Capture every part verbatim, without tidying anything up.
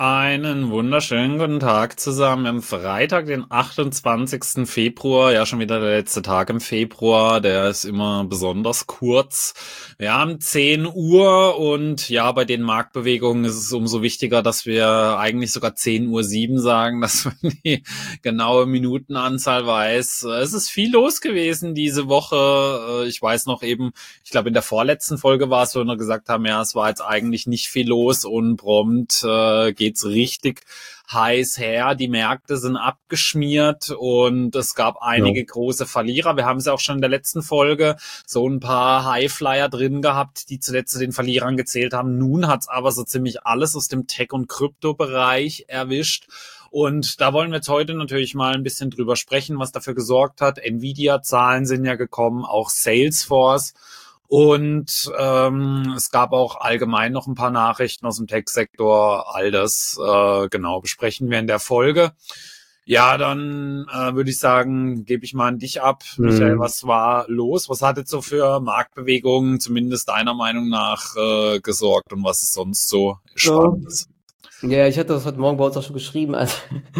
Einen wunderschönen guten Tag zusammen am Freitag, den achtundzwanzigsten Februar. Ja, schon wieder der letzte Tag im Februar. Der ist immer besonders kurz. Wir haben zehn Uhr und ja, bei den Marktbewegungen ist es umso wichtiger, dass wir eigentlich sogar zehn Uhr sieben sagen, dass man die genaue Minutenanzahl weiß. Es ist viel los gewesen diese Woche. Ich weiß noch eben, ich glaube in der vorletzten Folge war es, wo wir gesagt haben, ja, es war jetzt eigentlich nicht viel los und prompt äh, geht richtig heiß her. Die Märkte sind abgeschmiert und es gab einige ja. große Verlierer. Wir haben es ja auch schon in der letzten Folge so ein paar Highflyer drin gehabt, die zuletzt zu den Verlierern gezählt haben. Nun hat es aber so ziemlich alles aus dem Tech- und Krypto-Bereich erwischt. Und da wollen wir jetzt heute natürlich mal ein bisschen drüber sprechen, was dafür gesorgt hat. Nvidia-Zahlen sind ja gekommen, auch Salesforce. Und ähm, es gab auch allgemein noch ein paar Nachrichten aus dem Tech-Sektor. All das äh, genau besprechen wir in der Folge. Ja, dann äh, würde ich sagen, gebe ich mal an dich ab. Hm. Michael, was war los? Was hat jetzt so für Marktbewegungen, zumindest deiner Meinung nach, äh, gesorgt und was ist sonst so Spannendes? Ja, ich hatte das heute Morgen bei uns auch schon geschrieben. Also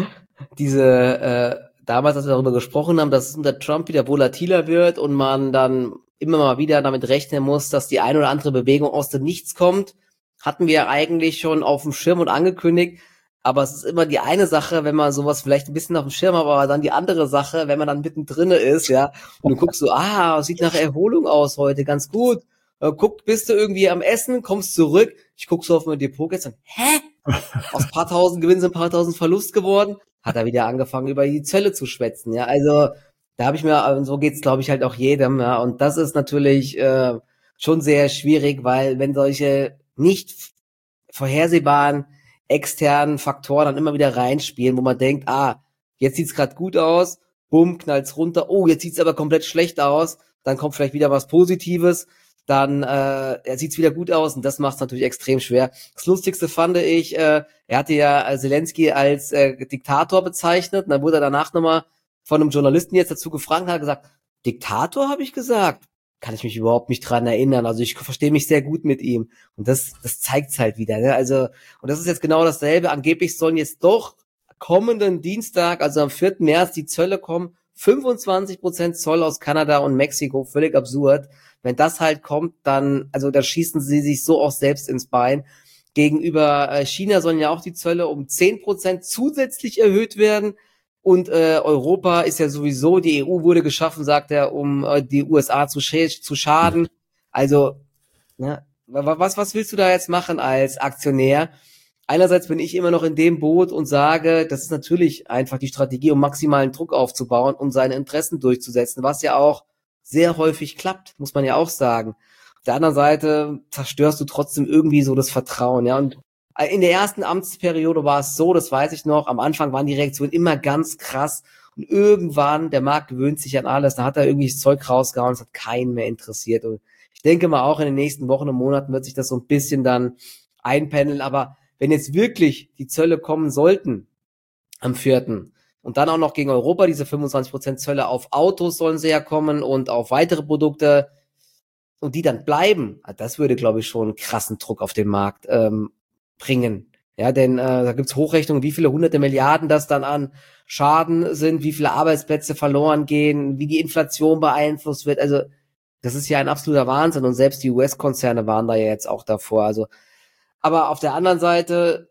diese äh, damals, als wir darüber gesprochen haben, dass es unter Trump wieder volatiler wird und man dann immer mal wieder damit rechnen muss, dass die eine oder andere Bewegung aus dem Nichts kommt, hatten wir eigentlich schon auf dem Schirm und angekündigt. Aber es ist immer die eine Sache, wenn man sowas vielleicht ein bisschen auf dem Schirm hat, aber dann die andere Sache, wenn man dann mittendrin ist, ja, und du guckst so, ah, sieht nach Erholung aus heute, ganz gut. Äh, guck, bist du irgendwie am Essen, kommst zurück, ich guck so auf mein Depot gestern, hä? Aus paar tausend Gewinn sind ein paar tausend Verlust geworden, hat er wieder angefangen, über die Zölle zu schwätzen, ja, also da habe ich mir, so geht's, glaube ich, halt auch jedem, ja, und das ist natürlich äh, schon sehr schwierig, weil wenn solche nicht vorhersehbaren externen Faktoren dann immer wieder reinspielen, wo man denkt, ah, jetzt sieht's gerade gut aus, bumm, knallt's runter, oh, jetzt sieht's aber komplett schlecht aus, dann kommt vielleicht wieder was Positives, dann äh, sieht's wieder gut aus und das macht's natürlich extrem schwer. Das Lustigste fand ich, äh, er hatte ja Zelensky als äh, Diktator bezeichnet und dann wurde er danach nochmal von einem Journalisten jetzt dazu gefragt und hat gesagt, Diktator habe ich gesagt? Kann ich mich überhaupt nicht dran erinnern. Also ich verstehe mich sehr gut mit ihm. Und das, das zeigt's halt wieder, ne? Also, und das ist jetzt genau dasselbe. Angeblich sollen jetzt doch kommenden Dienstag, also am vierten März, die Zölle kommen. fünfundzwanzig Prozent Zoll aus Kanada und Mexiko. Völlig absurd. Wenn das halt kommt, dann, also da schießen sie sich so auch selbst ins Bein. Gegenüber China sollen ja auch die Zölle um zehn Prozent zusätzlich erhöht werden. Und äh, Europa ist ja sowieso, die E U wurde geschaffen, sagt er, um äh, die U S A zu, sch- zu schaden. Also, ne, was, was willst du da jetzt machen als Aktionär? Einerseits bin ich immer noch in dem Boot und sage, das ist natürlich einfach die Strategie, um maximalen Druck aufzubauen und seine Interessen durchzusetzen, was ja auch sehr häufig klappt, muss man ja auch sagen. Auf der anderen Seite zerstörst du trotzdem irgendwie so das Vertrauen, ja, und in der ersten Amtsperiode war es so, das weiß ich noch, am Anfang waren die Reaktionen immer ganz krass und irgendwann, der Markt gewöhnt sich an alles, da hat er irgendwie das Zeug rausgehauen, es hat keinen mehr interessiert und ich denke mal auch in den nächsten Wochen und Monaten wird sich das so ein bisschen dann einpendeln, aber wenn jetzt wirklich die Zölle kommen sollten am vierten und dann auch noch gegen Europa, diese fünfundzwanzig Prozent Zölle auf Autos sollen sie ja kommen und auf weitere Produkte und die dann bleiben, das würde, glaube ich, schon einen krassen Druck auf den Markt ähm, bringen. Ja, denn äh, da gibt's Hochrechnungen, wie viele hunderte Milliarden das dann an Schaden sind, wie viele Arbeitsplätze verloren gehen, wie die Inflation beeinflusst wird. Also das ist ja ein absoluter Wahnsinn und selbst die U S-Konzerne waren da ja jetzt auch davor. Also, aber auf der anderen Seite,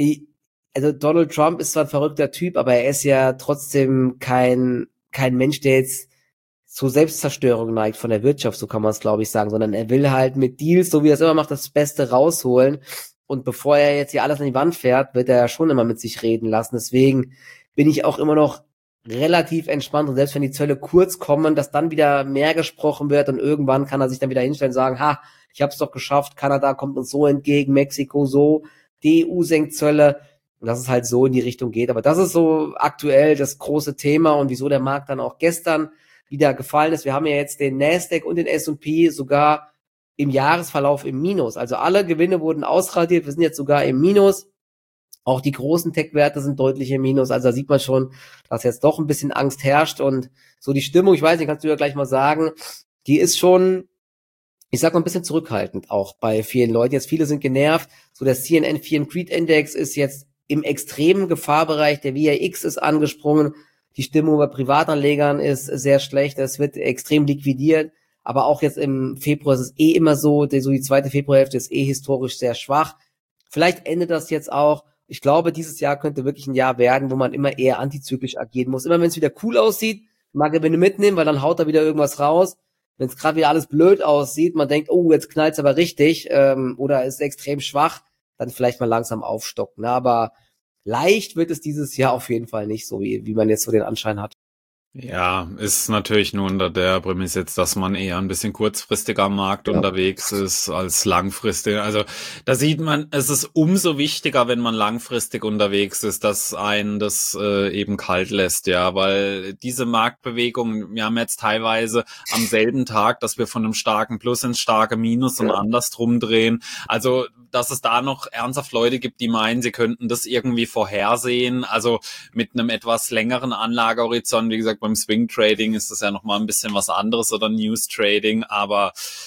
also Donald Trump ist zwar ein verrückter Typ, aber er ist ja trotzdem kein kein Mensch, der jetzt zur Selbstzerstörung neigt von der Wirtschaft, so kann man es, glaube ich, sagen, sondern er will halt mit Deals, so wie er es immer macht, das Beste rausholen. Und bevor er jetzt hier alles an die Wand fährt, wird er ja schon immer mit sich reden lassen. Deswegen bin ich auch immer noch relativ entspannt. Und selbst wenn die Zölle kurz kommen, dass dann wieder mehr gesprochen wird und irgendwann kann er sich dann wieder hinstellen und sagen, ha, ich habe es doch geschafft, Kanada kommt uns so entgegen, Mexiko so, die E U senkt Zölle. Und dass es halt so in die Richtung geht. Aber das ist so aktuell das große Thema und wieso der Markt dann auch gestern wieder gefallen ist. Wir haben ja jetzt den Nasdaq und den S und P sogar im Jahresverlauf im Minus. Also alle Gewinne wurden ausradiert. Wir sind jetzt sogar im Minus. Auch die großen Tech-Werte sind deutlich im Minus. Also da sieht man schon, dass jetzt doch ein bisschen Angst herrscht und so die Stimmung, ich weiß nicht, kannst du ja gleich mal sagen, die ist schon, ich sag mal, ein bisschen zurückhaltend auch bei vielen Leuten. Jetzt viele sind genervt. So der C N N Fear and Greed Index ist jetzt im extremen Gefahrbereich. Der V I X ist angesprungen. Die Stimmung bei Privatanlegern ist sehr schlecht. Es wird extrem liquidiert. Aber auch jetzt im Februar ist es eh immer so, die, so die zweite Februarhälfte ist eh historisch sehr schwach. Vielleicht endet das jetzt auch. Ich glaube, dieses Jahr könnte wirklich ein Jahr werden, wo man immer eher antizyklisch agieren muss. Immer wenn es wieder cool aussieht, mag er, wenn du mitnehmen, weil dann haut er wieder irgendwas raus. Wenn es gerade wieder alles blöd aussieht, man denkt, oh, jetzt knallt's aber richtig, ähm, oder ist extrem schwach, dann vielleicht mal langsam aufstocken. Ne? Aber leicht wird es dieses Jahr auf jeden Fall nicht, so wie, wie man jetzt so den Anschein hat. Ja, ist natürlich nur unter der Prämisse jetzt, dass man eher ein bisschen kurzfristiger am Markt ja. unterwegs ist als langfristig. Also da sieht man, es ist umso wichtiger, wenn man langfristig unterwegs ist, dass einen das äh, eben kalt lässt, ja, weil diese Marktbewegung, wir haben jetzt teilweise am selben Tag, dass wir von einem starken Plus ins starke Minus ja. und andersrum drehen. Also dass es da noch ernsthaft Leute gibt, die meinen, sie könnten das irgendwie vorhersehen. Also mit einem etwas längeren Anlagehorizont, wie gesagt, beim Swing Trading ist das ja nochmal ein bisschen was anderes oder News Trading, aber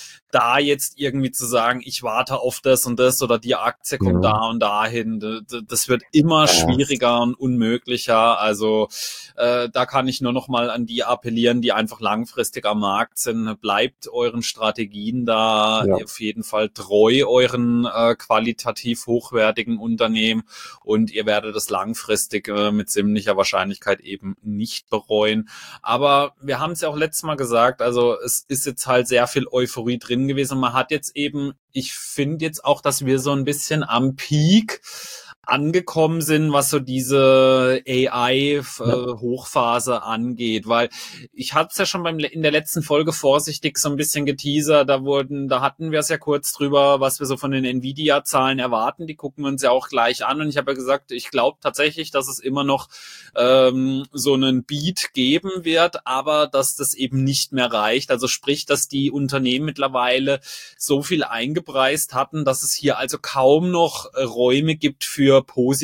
da jetzt irgendwie zu sagen, ich warte auf das und das oder die Aktie kommt ja. da und dahin, das wird immer schwieriger und unmöglicher. Also äh, da kann ich nur noch mal an die appellieren, die einfach langfristig am Markt sind. Bleibt euren Strategien da ja. auf jeden Fall treu, euren äh, qualitativ hochwertigen Unternehmen, und ihr werdet es langfristig äh, mit ziemlicher Wahrscheinlichkeit eben nicht bereuen. Aber wir haben es ja auch letztes Mal gesagt, also es ist jetzt halt sehr viel Euphorie drin gewesen. Man hat jetzt eben, ich finde jetzt auch, dass wir so ein bisschen am Peak angekommen sind, was so diese A I-Hochphase äh, angeht, weil ich hatte es ja schon beim in der letzten Folge vorsichtig so ein bisschen geteasert, da wurden, da hatten wir es ja kurz drüber, was wir so von den Nvidia-Zahlen erwarten, die gucken wir uns ja auch gleich an, und ich habe ja gesagt, ich glaube tatsächlich, dass es immer noch ähm, so einen Beat geben wird, aber dass das eben nicht mehr reicht, also sprich, dass die Unternehmen mittlerweile so viel eingepreist hatten, dass es hier also kaum noch äh, Räume gibt für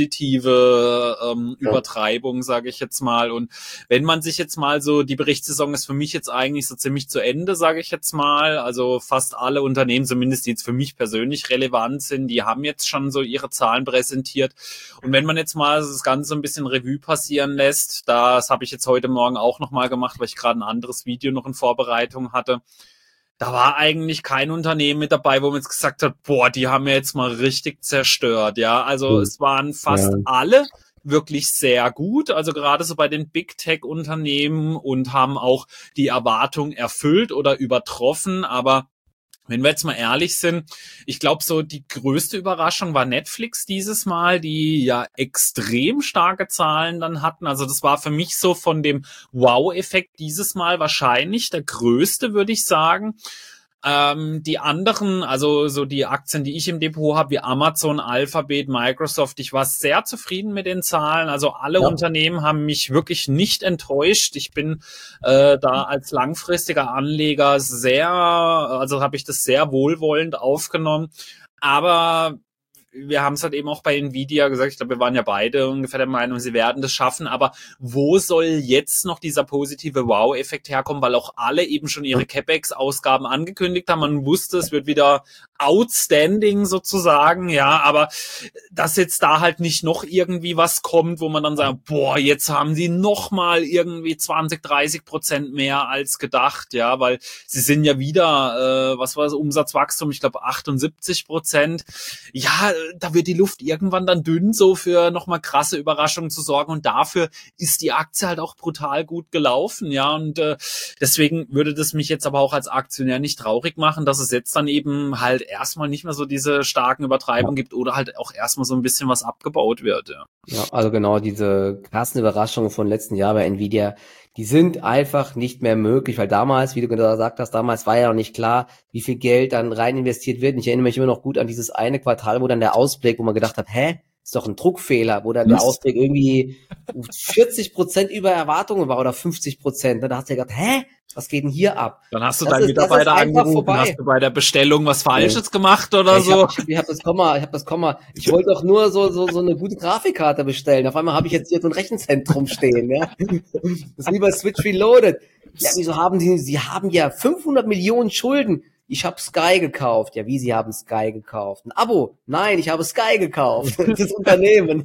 positive ähm, ja. Übertreibung, sage ich jetzt mal. Und wenn man sich jetzt mal so, die Berichtssaison ist für mich jetzt eigentlich so ziemlich zu Ende, sage ich jetzt mal. Also fast alle Unternehmen, zumindest die jetzt für mich persönlich relevant sind, die haben jetzt schon so ihre Zahlen präsentiert. Und wenn man jetzt mal das Ganze ein bisschen Revue passieren lässt, das habe ich jetzt heute Morgen auch nochmal gemacht, weil ich gerade ein anderes Video noch in Vorbereitung hatte, da war eigentlich kein Unternehmen mit dabei, wo man jetzt gesagt hat, boah, die haben wir jetzt mal richtig zerstört, ja. Also mhm. es waren fast ja. alle wirklich sehr gut, also gerade so bei den Big Tech Unternehmen, und haben auch die Erwartung erfüllt oder übertroffen, aber wenn wir jetzt mal ehrlich sind, ich glaube, so die größte Überraschung war Netflix dieses Mal, die ja extrem starke Zahlen dann hatten. Also das war für mich so von dem Wow-Effekt dieses Mal wahrscheinlich der größte, würde ich sagen. Ähm, die anderen, also so die Aktien, die ich im Depot habe, wie Amazon, Alphabet, Microsoft, ich war sehr zufrieden mit den Zahlen. Also alle ja. Unternehmen haben mich wirklich nicht enttäuscht. Ich bin äh, da als langfristiger Anleger sehr, also habe ich das sehr wohlwollend aufgenommen. Aber wir haben es halt eben auch bei Nvidia gesagt, ich glaube, wir waren ja beide ungefähr der Meinung, sie werden das schaffen, aber wo soll jetzt noch dieser positive Wow-Effekt herkommen, weil auch alle eben schon ihre CapEx-Ausgaben angekündigt haben, man wusste, es wird wieder outstanding sozusagen, ja, aber dass jetzt da halt nicht noch irgendwie was kommt, wo man dann sagt, boah, jetzt haben sie noch mal irgendwie zwanzig, dreißig Prozent mehr als gedacht, ja, weil sie sind ja wieder, äh, was war das, Umsatzwachstum, ich glaube achtundsiebzig Prozent, ja, da wird die Luft irgendwann dann dünn, so für nochmal krasse Überraschungen zu sorgen, und dafür ist die Aktie halt auch brutal gut gelaufen, ja, und äh, deswegen würde das mich jetzt aber auch als Aktionär nicht traurig machen, dass es jetzt dann eben halt erstmal nicht mehr so diese starken Übertreibungen gibt oder halt auch erstmal so ein bisschen was abgebaut wird, ja. Ja, also genau, diese krassen Überraschungen von letzten Jahr bei Nvidia, die sind einfach nicht mehr möglich, weil damals, wie du gesagt hast, damals war ja noch nicht klar, wie viel Geld dann rein investiert wird. Und ich erinnere mich immer noch gut an dieses eine Quartal, wo dann der Ausblick, wo man gedacht hat, hä, ist doch ein Druckfehler, wo dann der Ausblick irgendwie vierzig Prozent über Erwartungen war oder fünfzig Prozent. Da hast du ja gedacht, hä, was geht denn hier ab? Dann hast du deinen Mitarbeiter angerufen, hast du bei der Bestellung was Falsches ja. gemacht oder ich so? Hab, ich, ich habe das Komma, ich habe das Komma. Ich wollte doch nur so so so eine gute Grafikkarte bestellen. Auf einmal habe ich jetzt hier so ein Rechenzentrum stehen, ja. Das ist wie bei Switch Reloaded. Ja, wieso haben die? Sie haben ja fünfhundert Millionen Schulden. ich habe Sky gekauft. Ja, wie, Sie haben Sky gekauft? Ein Abo? Nein, ich habe Sky gekauft. Das Unternehmen.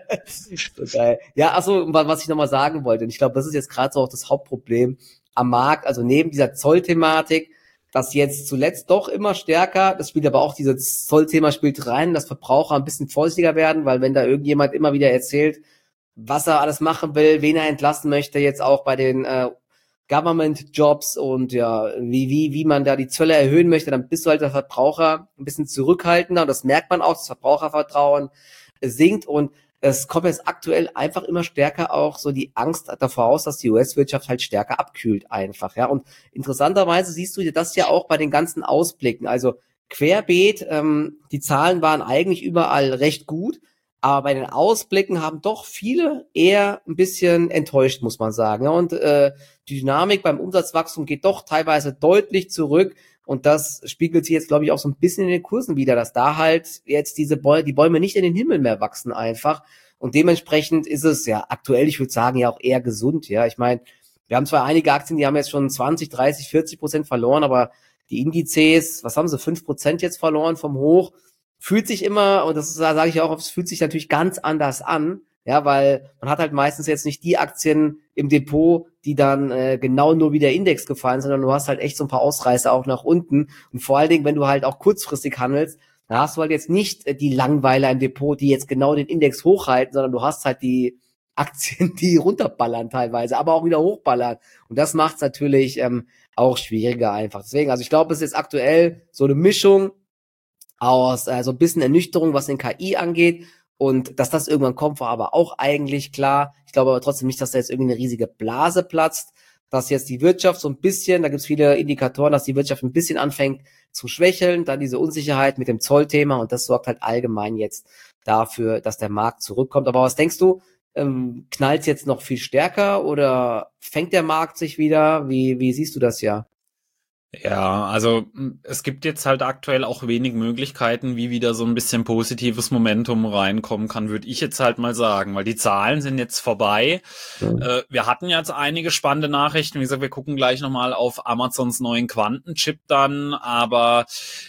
So geil. Ja, achso, was ich nochmal sagen wollte, und ich glaube, das ist jetzt gerade so auch das Hauptproblem am Markt, also neben dieser Zollthematik, dass jetzt zuletzt doch immer stärker, das spielt aber auch, dieses Zollthema spielt rein, dass Verbraucher ein bisschen vorsichtiger werden, weil wenn da irgendjemand immer wieder erzählt, was er alles machen will, wen er entlassen möchte, jetzt auch bei den äh, Government-Jobs und ja, wie, wie, wie man da die Zölle erhöhen möchte, dann bist du halt der Verbraucher ein bisschen zurückhaltender und das merkt man auch, das Verbrauchervertrauen sinkt und es kommt jetzt aktuell einfach immer stärker auch so die Angst davor aus, dass die U S-Wirtschaft halt stärker abkühlt einfach, ja. Und interessanterweise siehst du das ja auch bei den ganzen Ausblicken. Also querbeet, ähm, die Zahlen waren eigentlich überall recht gut, aber bei den Ausblicken haben doch viele eher ein bisschen enttäuscht, muss man sagen. Ja, und äh, die Dynamik beim Umsatzwachstum geht doch teilweise deutlich zurück. Und das spiegelt sich jetzt, glaube ich, auch so ein bisschen in den Kursen wieder, dass da halt jetzt diese Bäume, die Bäume nicht in den Himmel mehr wachsen einfach. Und dementsprechend ist es ja aktuell, ich würde sagen, ja auch eher gesund. Ja, ich meine, wir haben zwar einige Aktien, die haben jetzt schon zwanzig, dreißig, vierzig Prozent verloren, aber die Indizes, was haben sie, fünf Prozent jetzt verloren vom Hoch, fühlt sich immer, und das sage ich auch, es fühlt sich natürlich ganz anders an. Ja, weil man hat halt meistens jetzt nicht die Aktien im Depot, die dann äh, genau nur wie der Index gefallen, sondern du hast halt echt so ein paar Ausreißer auch nach unten. Und vor allen Dingen, wenn du halt auch kurzfristig handelst, dann hast du halt jetzt nicht äh, die Langweiler im Depot, die jetzt genau den Index hochhalten, sondern du hast halt die Aktien, die runterballern teilweise, aber auch wieder hochballern. Und das macht es natürlich ähm, auch schwieriger einfach. Deswegen, also ich glaube, es ist jetzt aktuell so eine Mischung aus äh, so ein bisschen Ernüchterung, was den K I angeht. Und dass das irgendwann kommt, war aber auch eigentlich klar. Ich glaube aber trotzdem nicht, dass da jetzt irgendwie eine riesige Blase platzt, dass jetzt die Wirtschaft so ein bisschen, da gibt es viele Indikatoren, dass die Wirtschaft ein bisschen anfängt zu schwächeln, dann diese Unsicherheit mit dem Zollthema und das sorgt halt allgemein jetzt dafür, dass der Markt zurückkommt. Aber was denkst du, ähm, knallt es jetzt noch viel stärker oder fängt der Markt sich wieder? Wie, wie siehst du das ja? Ja, also es gibt jetzt halt aktuell auch wenig Möglichkeiten, wie wieder so ein bisschen positives Momentum reinkommen kann, würde ich jetzt halt mal sagen, weil die Zahlen sind jetzt vorbei. Ja. Äh, wir hatten jetzt einige spannende Nachrichten. Wie gesagt, wir gucken gleich nochmal auf Amazons neuen Quantenchip dann, aber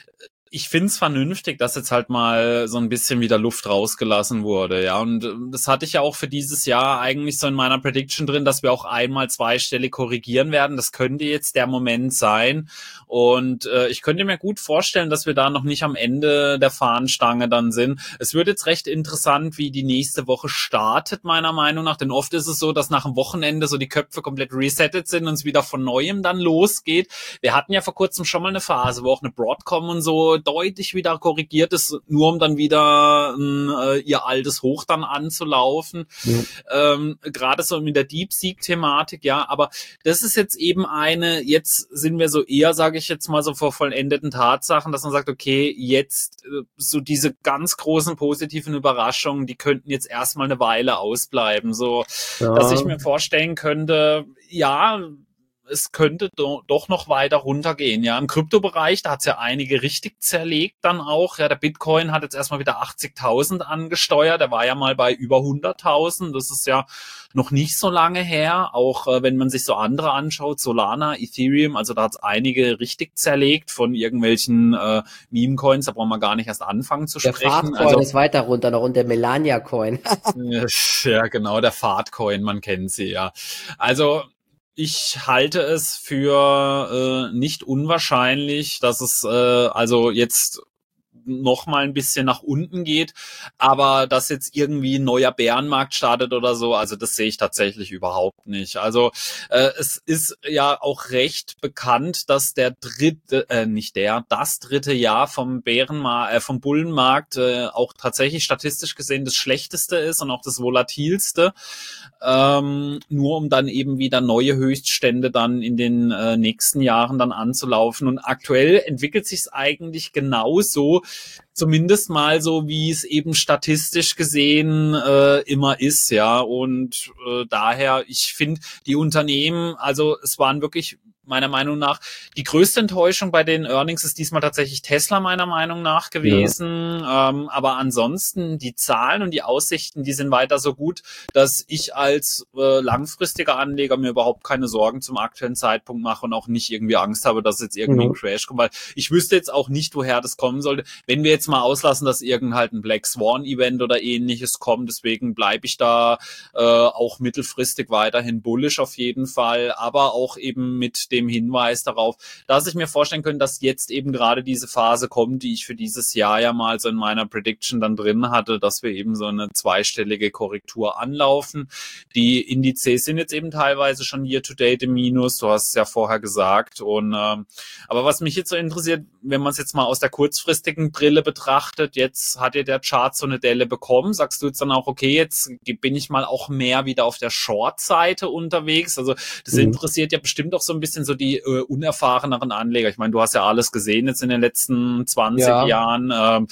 ich find's vernünftig, dass jetzt halt mal so ein bisschen wieder Luft rausgelassen wurde, ja. Und das hatte ich ja auch für dieses Jahr eigentlich so in meiner Prediction drin, dass wir auch einmal zweistellig korrigieren werden. Das könnte jetzt der Moment sein. Und äh, ich könnte mir gut vorstellen, dass wir da noch nicht am Ende der Fahnenstange dann sind. Es wird jetzt recht interessant, wie die nächste Woche startet, meiner Meinung nach. Denn oft ist es so, dass nach dem Wochenende so die Köpfe komplett resettet sind und es wieder von Neuem dann losgeht. Wir hatten ja vor kurzem schon mal eine Phase, wo auch eine Broadcom und so deutlich wieder korrigiert ist, nur um dann wieder äh, ihr altes Hoch dann anzulaufen. Ja. Ähm, gerade so mit der DeepSeek-Thematik, ja, aber das ist jetzt eben eine, jetzt sind wir so eher, sage ich jetzt mal so vor vollendeten Tatsachen, dass man sagt, okay, jetzt äh, so diese ganz großen positiven Überraschungen, die könnten jetzt erstmal eine Weile ausbleiben, so, ja. Dass ich mir vorstellen könnte, ja, es könnte do, doch noch weiter runtergehen. Ja, im Kryptobereich, da hat es ja einige richtig zerlegt dann auch. Ja, der Bitcoin hat jetzt erstmal wieder achtzigtausend angesteuert. Der war ja mal bei über hunderttausend. Das ist ja noch nicht so lange her. Auch äh, wenn man sich so andere anschaut, Solana, Ethereum, also da hat es einige richtig zerlegt von irgendwelchen äh, Meme-Coins. Da brauchen wir gar nicht erst anfangen zu der sprechen. Der Fartcoin also, ist weiter runter noch und der Melania-Coin. Ja, genau, der Fartcoin, man kennt sie, ja. Also ich halte es für äh, nicht unwahrscheinlich, dass es äh, also jetzt noch mal ein bisschen nach unten geht, aber dass jetzt irgendwie ein neuer Bärenmarkt startet oder so, also das sehe ich tatsächlich überhaupt nicht. Also äh, es ist ja auch recht bekannt, dass der dritte, äh, nicht der, das dritte Jahr vom Bärenmarkt, äh, vom Bullenmarkt äh, auch tatsächlich statistisch gesehen das schlechteste ist und auch das volatilste, ähm, nur um dann eben wieder neue Höchststände dann in den äh, nächsten Jahren dann anzulaufen. Und aktuell entwickelt sich es eigentlich genauso, zumindest mal so, wie es eben statistisch gesehen äh, immer ist, ja. Und äh, daher, ich finde, die Unternehmen, also es waren wirklich meiner Meinung nach. Die größte Enttäuschung bei den Earnings ist diesmal tatsächlich Tesla meiner Meinung nach gewesen. Ja. Ähm, aber ansonsten die Zahlen und die Aussichten, die sind weiter so gut, dass ich als äh, langfristiger Anleger mir überhaupt keine Sorgen zum aktuellen Zeitpunkt mache und auch nicht irgendwie Angst habe, dass jetzt irgendwie mhm. ein Crash kommt. Weil ich wüsste jetzt auch nicht, woher das kommen sollte. Wenn wir jetzt mal auslassen, dass irgend halt ein Black Swan Event oder ähnliches kommt, deswegen bleibe ich da äh, auch mittelfristig weiterhin bullish auf jeden Fall, aber auch eben mit dem Hinweis darauf, dass ich mir vorstellen könnte, dass jetzt eben gerade diese Phase kommt, die ich für dieses Jahr ja mal so in meiner Prediction dann drin hatte, dass wir eben so eine zweistellige Korrektur anlaufen. Die Indizes sind jetzt eben teilweise schon year-to-date im Minus, du hast es ja vorher gesagt. Und ähm, aber was mich jetzt so interessiert, wenn man es jetzt mal aus der kurzfristigen Brille betrachtet, jetzt hat ja der Chart so eine Delle bekommen, sagst du jetzt dann auch, okay, jetzt bin ich mal auch mehr wieder auf der Short-Seite unterwegs, also das mhm. interessiert ja bestimmt auch so ein bisschen so die äh, unerfahreneren Anleger. Ich meine, du hast ja alles gesehen jetzt in den letzten zwanzig ja. Jahren. Ähm,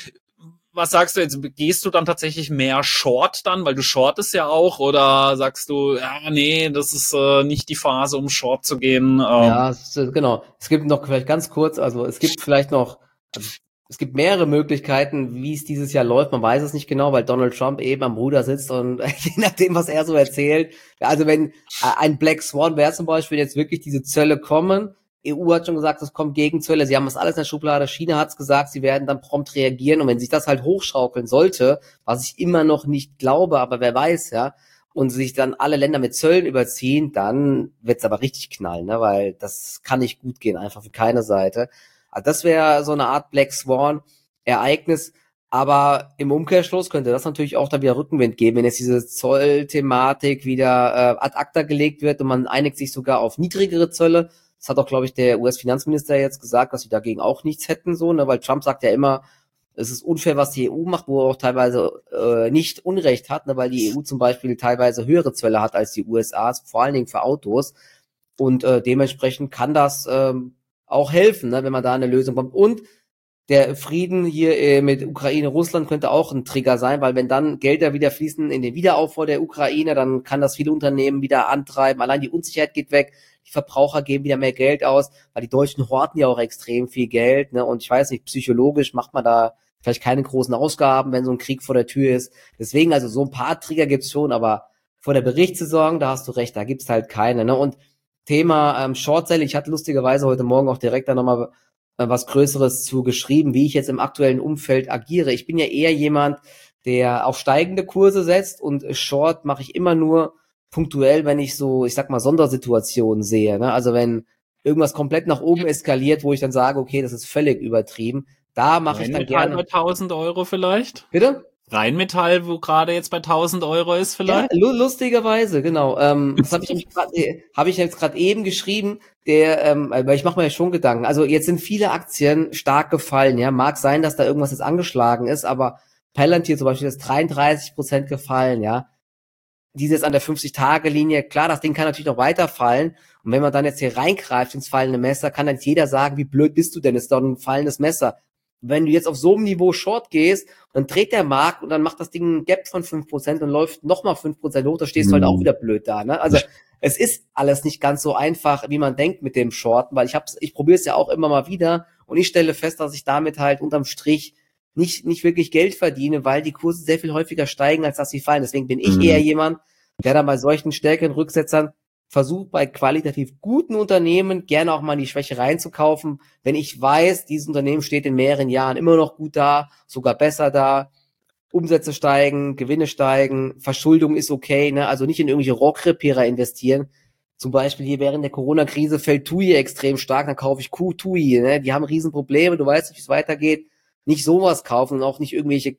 was sagst du jetzt? Gehst du dann tatsächlich mehr Short dann, weil du shortest ja auch, oder sagst du, ja, nee, das ist äh, nicht die Phase, um Short zu gehen? Ähm. Ja, es, genau. Es gibt noch vielleicht ganz kurz, also es gibt vielleicht noch, also es gibt mehrere Möglichkeiten, wie es dieses Jahr läuft. Man weiß es nicht genau, weil Donald Trump eben am Ruder sitzt und je nachdem, was er so erzählt. Also wenn ein Black Swan wäre zum Beispiel, wenn jetzt wirklich diese Zölle kommen. E U hat schon gesagt, es kommt Gegenzölle. Sie haben das alles in der Schublade. China hat es gesagt, sie werden dann prompt reagieren. Und wenn sich das halt hochschaukeln sollte, was ich immer noch nicht glaube, aber wer weiß, ja, und sich dann alle Länder mit Zöllen überziehen, dann wird's aber richtig knallen, ne, weil das kann nicht gut gehen, einfach für keine Seite. Also das wäre so eine Art Black Swan Ereignis, aber im Umkehrschluss könnte das natürlich auch da wieder Rückenwind geben, wenn jetzt diese Zollthematik wieder äh, ad acta gelegt wird und man einigt sich sogar auf niedrigere Zölle. Das hat auch, glaube ich, der U S-Finanzminister jetzt gesagt, dass sie dagegen auch nichts hätten, so, ne, weil Trump sagt ja immer, es ist unfair, was die E U macht, wo er auch teilweise äh, nicht Unrecht hat, ne, weil die E U zum Beispiel teilweise höhere Zölle hat als die U S A, vor allen Dingen für Autos. Und äh, dementsprechend kann das ähm, auch helfen, ne, wenn man da eine Lösung kommt. Und der Frieden hier äh, mit Ukraine, Russland könnte auch ein Trigger sein, weil wenn dann Gelder wieder fließen in den Wiederaufbau der Ukraine, dann kann das viele Unternehmen wieder antreiben. Allein die Unsicherheit geht weg, die Verbraucher geben wieder mehr Geld aus, weil die Deutschen horten ja auch extrem viel Geld, ne? Und ich weiß nicht, psychologisch macht man da vielleicht keine großen Ausgaben, wenn so ein Krieg vor der Tür ist. Deswegen, also so ein paar Trigger gibt's schon, aber vor der Berichtssaison, da hast du recht, da gibt's halt keine, ne? Und Thema ähm, Short Sale, ich hatte lustigerweise heute Morgen auch direkt da nochmal äh, was Größeres zu geschrieben, wie ich jetzt im aktuellen Umfeld agiere. Ich bin ja eher jemand, der auf steigende Kurse setzt, und Short mache ich immer nur punktuell, wenn ich so, ich sag mal, Sondersituationen sehe, ne? Also wenn irgendwas komplett nach oben eskaliert, wo ich dann sage, okay, das ist völlig übertrieben, da mache ich dann gerne. Bei tausend Euro vielleicht? Bitte? Rheinmetall, wo gerade jetzt bei tausend Euro ist vielleicht? Ja, lustigerweise, genau. Ähm, das habe ich gerade, habe ich jetzt gerade eben geschrieben. Der, ähm, weil ich mache mir ja schon Gedanken. Also jetzt sind viele Aktien stark gefallen. Ja, mag sein, dass da irgendwas jetzt angeschlagen ist, aber Palantir zum Beispiel ist dreiunddreißig Prozent gefallen. Ja, dieses an der fünfzig-Tage-Linie. Klar, das Ding kann natürlich noch weiterfallen. Und wenn man dann jetzt hier reingreift ins fallende Messer, kann dann jeder sagen, wie blöd bist du denn? Ist doch ein fallendes Messer. Wenn du jetzt auf so einem Niveau Short gehst, dann dreht der Markt und dann macht das Ding einen Gap von fünf Prozent und läuft nochmal fünf Prozent hoch, da stehst du halt auch wieder blöd da, ne? Also es ist alles nicht ganz so einfach, wie man denkt mit dem Shorten, weil ich hab's, ich probiere es ja auch immer mal wieder und ich stelle fest, dass ich damit halt unterm Strich nicht nicht wirklich Geld verdiene, weil die Kurse sehr viel häufiger steigen, als dass sie fallen. Deswegen bin ich mhm. eher jemand, der dann bei solchen stärkeren Rücksetzern versucht, bei qualitativ guten Unternehmen gerne auch mal in die Schwäche reinzukaufen, wenn ich weiß, dieses Unternehmen steht in mehreren Jahren immer noch gut da, sogar besser da, Umsätze steigen, Gewinne steigen, Verschuldung ist okay, ne? Also nicht in irgendwelche Rohrkrepierer investieren. Zum Beispiel hier während der Corona-Krise fällt T U I extrem stark, dann kaufe ich Q T U I, ne? Die haben Riesenprobleme, du weißt nicht, wie es weitergeht. Nicht sowas kaufen und auch nicht irgendwelche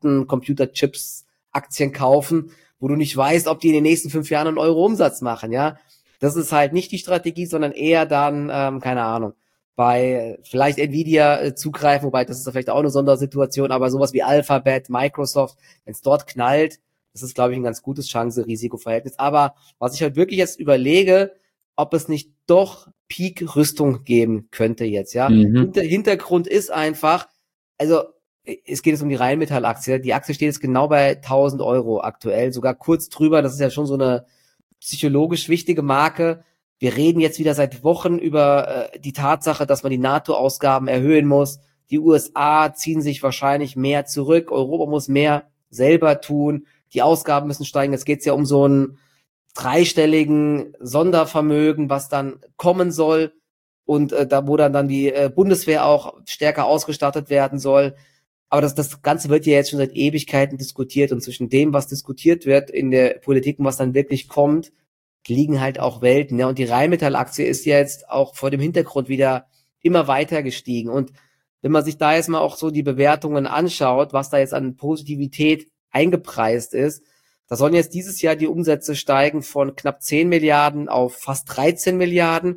Quantencomputer-Chips-Aktien kaufen, wo du nicht weißt, ob die in den nächsten fünf Jahren einen Euro Umsatz machen, ja. Das ist halt nicht die Strategie, sondern eher dann, ähm, keine Ahnung, bei vielleicht Nvidia äh, zugreifen, wobei das ist vielleicht auch eine Sondersituation, aber sowas wie Alphabet, Microsoft, wenn es dort knallt, das ist, glaube ich, ein ganz gutes Chance-Risiko-Verhältnis. Aber was ich halt wirklich jetzt überlege, ob es nicht doch Peak-Rüstung geben könnte jetzt, ja. Mhm. Hinter, Hintergrund ist einfach, also es geht jetzt um die Rheinmetall-Aktie. Die Aktie steht jetzt genau bei tausend Euro aktuell, sogar kurz drüber. Das ist ja schon so eine psychologisch wichtige Marke. Wir reden jetzt wieder seit Wochen über äh, die Tatsache, dass man die NATO-Ausgaben erhöhen muss. Die U S A ziehen sich wahrscheinlich mehr zurück. Europa muss mehr selber tun. Die Ausgaben müssen steigen. Jetzt geht's ja um so einen dreistelligen Sondervermögen, was dann kommen soll. Und äh, da, wo dann, dann die äh, Bundeswehr auch stärker ausgestattet werden soll. Aber das, das Ganze wird ja jetzt schon seit Ewigkeiten diskutiert. Und zwischen dem, was diskutiert wird in der Politik und was dann wirklich kommt, liegen halt auch Welten. Ja. Und die Rheinmetall-Aktie ist ja jetzt auch vor dem Hintergrund wieder immer weiter gestiegen. Und wenn man sich da jetzt mal auch so die Bewertungen anschaut, was da jetzt an Positivität eingepreist ist, da sollen jetzt dieses Jahr die Umsätze steigen von knapp zehn Milliarden auf fast dreizehn Milliarden,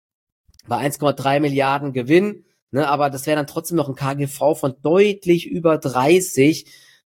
bei eins Komma drei Milliarden Gewinn, ne, aber das wäre dann trotzdem noch ein K G V von deutlich über dreißig.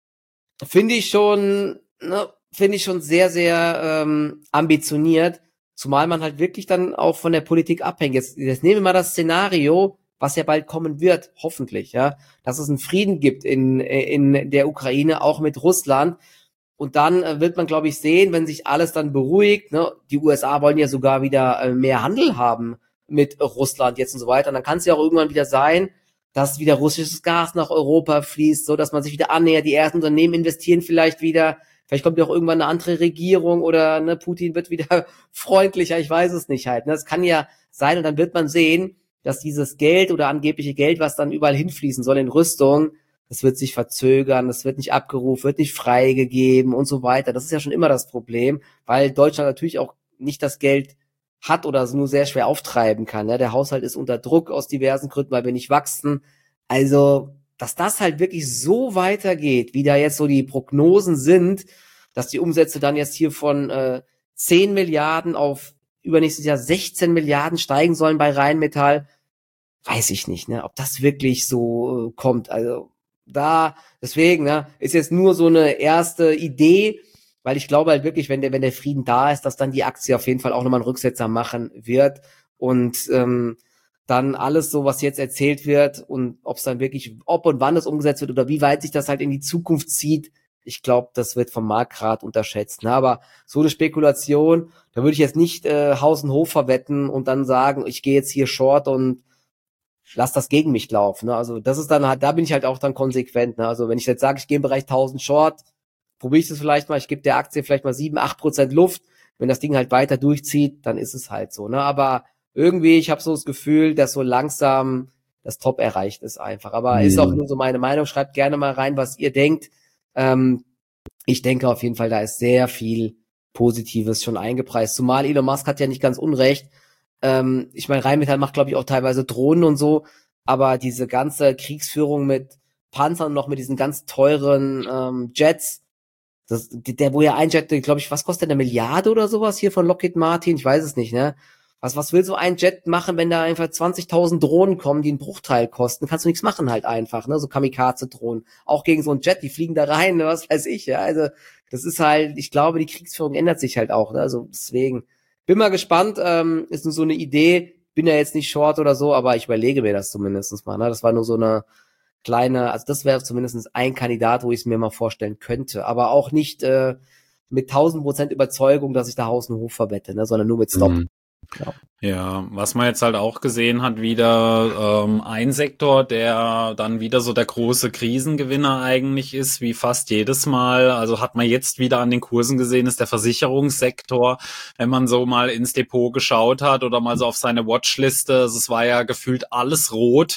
Finde ich schon, ne, finde ich schon sehr, sehr ähm, ambitioniert, zumal man halt wirklich dann auch von der Politik abhängt. Jetzt, jetzt nehmen wir mal das Szenario, was ja bald kommen wird, hoffentlich, ja, dass es einen Frieden gibt in in der Ukraine, auch mit Russland. Und dann äh, wird man, glaube ich, sehen, wenn sich alles dann beruhigt, ne, die U S A wollen ja sogar wieder äh, mehr Handel haben mit Russland jetzt und so weiter. Und dann kann es ja auch irgendwann wieder sein, dass wieder russisches Gas nach Europa fließt, so dass man sich wieder annähert. Die ersten Unternehmen investieren vielleicht wieder. Vielleicht kommt ja auch irgendwann eine andere Regierung oder ne, Putin wird wieder freundlicher. Ich weiß es nicht halt. Ne. Das kann ja sein und dann wird man sehen, dass dieses Geld oder angebliche Geld, was dann überall hinfließen soll in Rüstung, das wird sich verzögern, das wird nicht abgerufen, wird nicht freigegeben und so weiter. Das ist ja schon immer das Problem, weil Deutschland natürlich auch nicht das Geld hat oder es nur sehr schwer auftreiben kann. Ja, der Haushalt ist unter Druck aus diversen Gründen, weil wir nicht wachsen. Also, dass das halt wirklich so weitergeht, wie da jetzt so die Prognosen sind, dass die Umsätze dann jetzt hier von äh, zehn Milliarden auf übernächstes Jahr sechzehn Milliarden steigen sollen bei Rheinmetall, weiß ich nicht, ne, ob das wirklich so äh, kommt. Also da, deswegen, ne, ist jetzt nur so eine erste Idee, weil ich glaube halt wirklich, wenn der, wenn der Frieden da ist, dass dann die Aktie auf jeden Fall auch nochmal einen Rücksetzer machen wird und ähm, dann alles so, was jetzt erzählt wird und ob es dann wirklich, ob und wann das umgesetzt wird oder wie weit sich das halt in die Zukunft zieht, ich glaube, das wird vom Marktrat unterschätzt. Ne? Aber so eine Spekulation, da würde ich jetzt nicht äh, Haus und Hof verwetten und dann sagen, ich gehe jetzt hier short und lass das gegen mich laufen. Ne? Also das ist dann halt, da bin ich halt auch dann konsequent. Ne? Also wenn ich jetzt sage, ich gehe im Bereich tausend short, probiere ich das vielleicht mal, ich gebe der Aktie vielleicht mal sieben, acht Prozent Luft. Wenn das Ding halt weiter durchzieht, dann ist es halt so. Ne? Aber irgendwie, ich habe so das Gefühl, dass so langsam das Top erreicht ist einfach. Aber mhm. ist auch nur so meine Meinung. Schreibt gerne mal rein, was ihr denkt. Ähm, ich denke auf jeden Fall, da ist sehr viel Positives schon eingepreist. Zumal Elon Musk hat ja nicht ganz unrecht. Ähm, ich meine, Rheinmetall macht, glaube ich, auch teilweise Drohnen und so. Aber diese ganze Kriegsführung mit Panzern und noch mit diesen ganz teuren ähm, Jets, das, der, wo ja ein Jet, glaube ich, was kostet eine Milliarde oder sowas hier von Lockheed Martin? Ich weiß es nicht, ne? Was, was will so ein Jet machen, wenn da einfach zwanzigtausend Drohnen kommen, die einen Bruchteil kosten? Kannst du nichts machen halt einfach, ne? So Kamikaze-Drohnen. Auch gegen so ein Jet, die fliegen da rein, ne? Was weiß ich, ja? Also, das ist halt, ich glaube, die Kriegsführung ändert sich halt auch, ne? Also, deswegen. Bin mal gespannt, ähm, ist nur so eine Idee. Bin ja jetzt nicht short oder so, aber ich überlege mir das zumindest mal, ne? Das war nur so eine kleine, also das wäre zumindest ein Kandidat, wo ich es mir mal vorstellen könnte. Aber auch nicht äh, mit tausend Prozent Überzeugung, dass ich da Haus und Hof verwette, ne? Sondern nur mit Stop. Mhm. Ja. ja, was man jetzt halt auch gesehen hat, wieder ähm, ein Sektor, der dann wieder so der große Krisengewinner eigentlich ist, wie fast jedes Mal. Also hat man jetzt wieder an den Kursen gesehen, ist der Versicherungssektor. Wenn man so mal ins Depot geschaut hat oder mal so auf seine Watchliste, also es war ja gefühlt alles rot.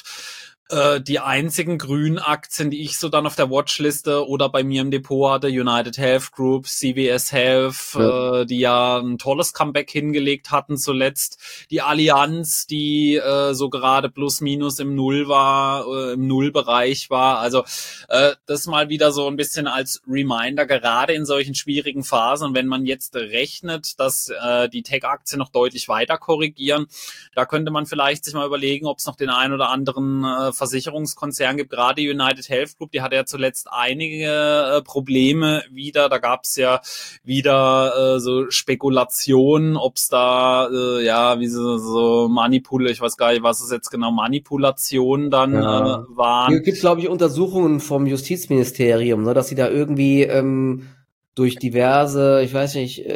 Die einzigen grünen Aktien, die ich so dann auf der Watchliste oder bei mir im Depot hatte, United Health Group, C V S Health, ja. Äh, die ja ein tolles Comeback hingelegt hatten zuletzt. Die Allianz, die äh, so gerade plus minus im Null war, äh, im Nullbereich war. Also äh, das mal wieder so ein bisschen als Reminder, gerade in solchen schwierigen Phasen. Und wenn man jetzt rechnet, dass äh, die Tech-Aktien noch deutlich weiter korrigieren, da könnte man vielleicht sich mal überlegen, ob es noch den einen oder anderen äh, Versicherungskonzern gibt, gerade United Health Group, die hatte ja zuletzt einige äh, Probleme wieder, da gab es ja wieder äh, so Spekulationen, ob es da, äh, ja, wie so, so Manipul, ich weiß gar nicht, was es jetzt genau, Manipulationen dann ja. äh, waren. Hier gibt es, glaube ich, Untersuchungen vom Justizministerium, ne, dass sie da irgendwie ähm, durch diverse, ich weiß nicht, äh,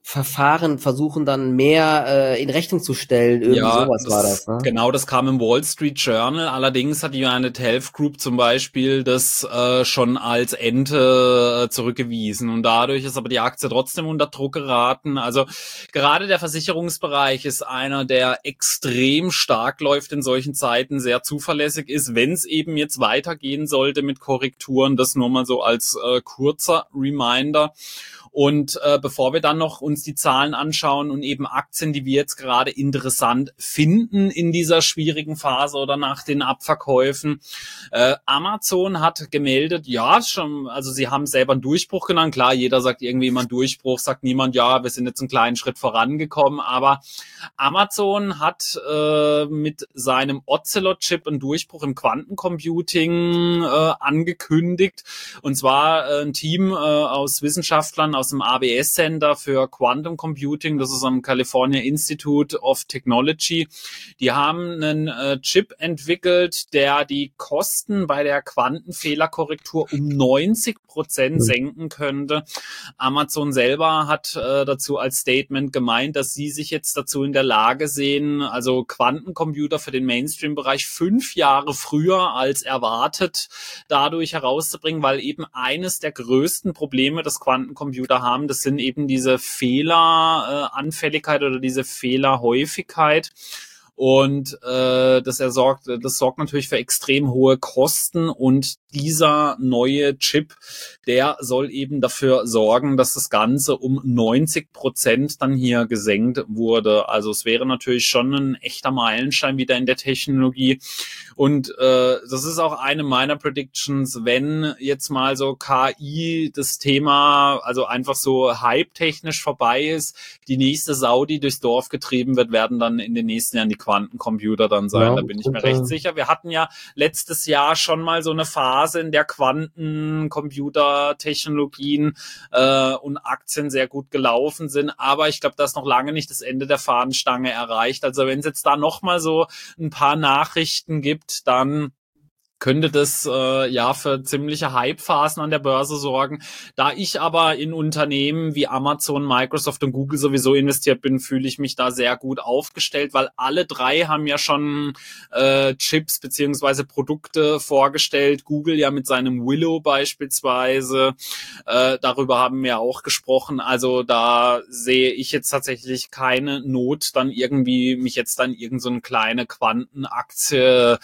Verfahren versuchen dann mehr äh, in Rechnung zu stellen. Irgendwie Ja, sowas das, war das, ne? genau, das kam im Wall Street Journal. Allerdings hat die United Health Group zum Beispiel das äh, schon als Ente äh, zurückgewiesen. Und dadurch ist aber die Aktie trotzdem unter Druck geraten. Also gerade der Versicherungsbereich ist einer, der extrem stark läuft in solchen Zeiten, sehr zuverlässig ist, wenn es eben jetzt weitergehen sollte mit Korrekturen. Das nur mal so als äh, kurzer Reminder. Und äh, bevor wir dann noch uns die Zahlen anschauen und eben Aktien, die wir jetzt gerade interessant finden in dieser schwierigen Phase oder nach den Abverkäufen, äh, Amazon hat gemeldet, ja, schon, also sie haben selber einen Durchbruch genannt. Klar, jeder sagt irgendwie immer einen Durchbruch, sagt niemand, ja, wir sind jetzt einen kleinen Schritt vorangekommen, aber Amazon hat äh, mit seinem Ocelot-Chip einen Durchbruch im Quantencomputing äh, angekündigt. Und zwar äh, ein Team äh, aus Wissenschaftlern aus dem A B S Center für Quantum Computing, das ist am California Institute of Technology. Die haben einen äh, Chip entwickelt, der die Kosten bei der Quantenfehlerkorrektur um neunzig Prozent senken könnte. Amazon selber hat äh, dazu als Statement gemeint, dass sie sich jetzt dazu in der Lage sehen, also Quantencomputer für den Mainstream-Bereich fünf Jahre früher als erwartet dadurch herauszubringen, weil eben eines der größten Probleme des Quantencomputer haben, das sind eben diese Fehleranfälligkeit äh, oder diese Fehlerhäufigkeit. Und äh, das, ersorgt, das sorgt natürlich für extrem hohe Kosten und dieser neue Chip, der soll eben dafür sorgen, dass das Ganze um neunzig Prozent dann hier gesenkt wurde. Also es wäre natürlich schon ein echter Meilenstein wieder in der Technologie. Und äh, das ist auch eine meiner Predictions, wenn jetzt mal so K I das Thema, also einfach so hype-technisch vorbei ist, die nächste Sau, die durchs Dorf getrieben wird, werden dann in den nächsten Jahren die Quantencomputer dann sein. Ja, da bin ich mir recht sicher. Wir hatten ja letztes Jahr schon mal so eine Phase, in der Quantencomputertechnologien äh, und Aktien sehr gut gelaufen sind, aber ich glaube, da ist noch lange nicht das Ende der Fahnenstange erreicht. Also wenn es jetzt da noch mal so ein paar Nachrichten gibt, dann könnte das äh, ja für ziemliche Hype-Phasen an der Börse sorgen. Da ich aber in Unternehmen wie Amazon, Microsoft und Google sowieso investiert bin, fühle ich mich da sehr gut aufgestellt, weil alle drei haben ja schon äh, Chips beziehungsweise Produkte vorgestellt. Google ja mit seinem Willow beispielsweise. Äh, darüber haben wir auch gesprochen. Also da sehe ich jetzt tatsächlich keine Not, dann irgendwie mich jetzt dann irgend so eine kleine Quantenaktie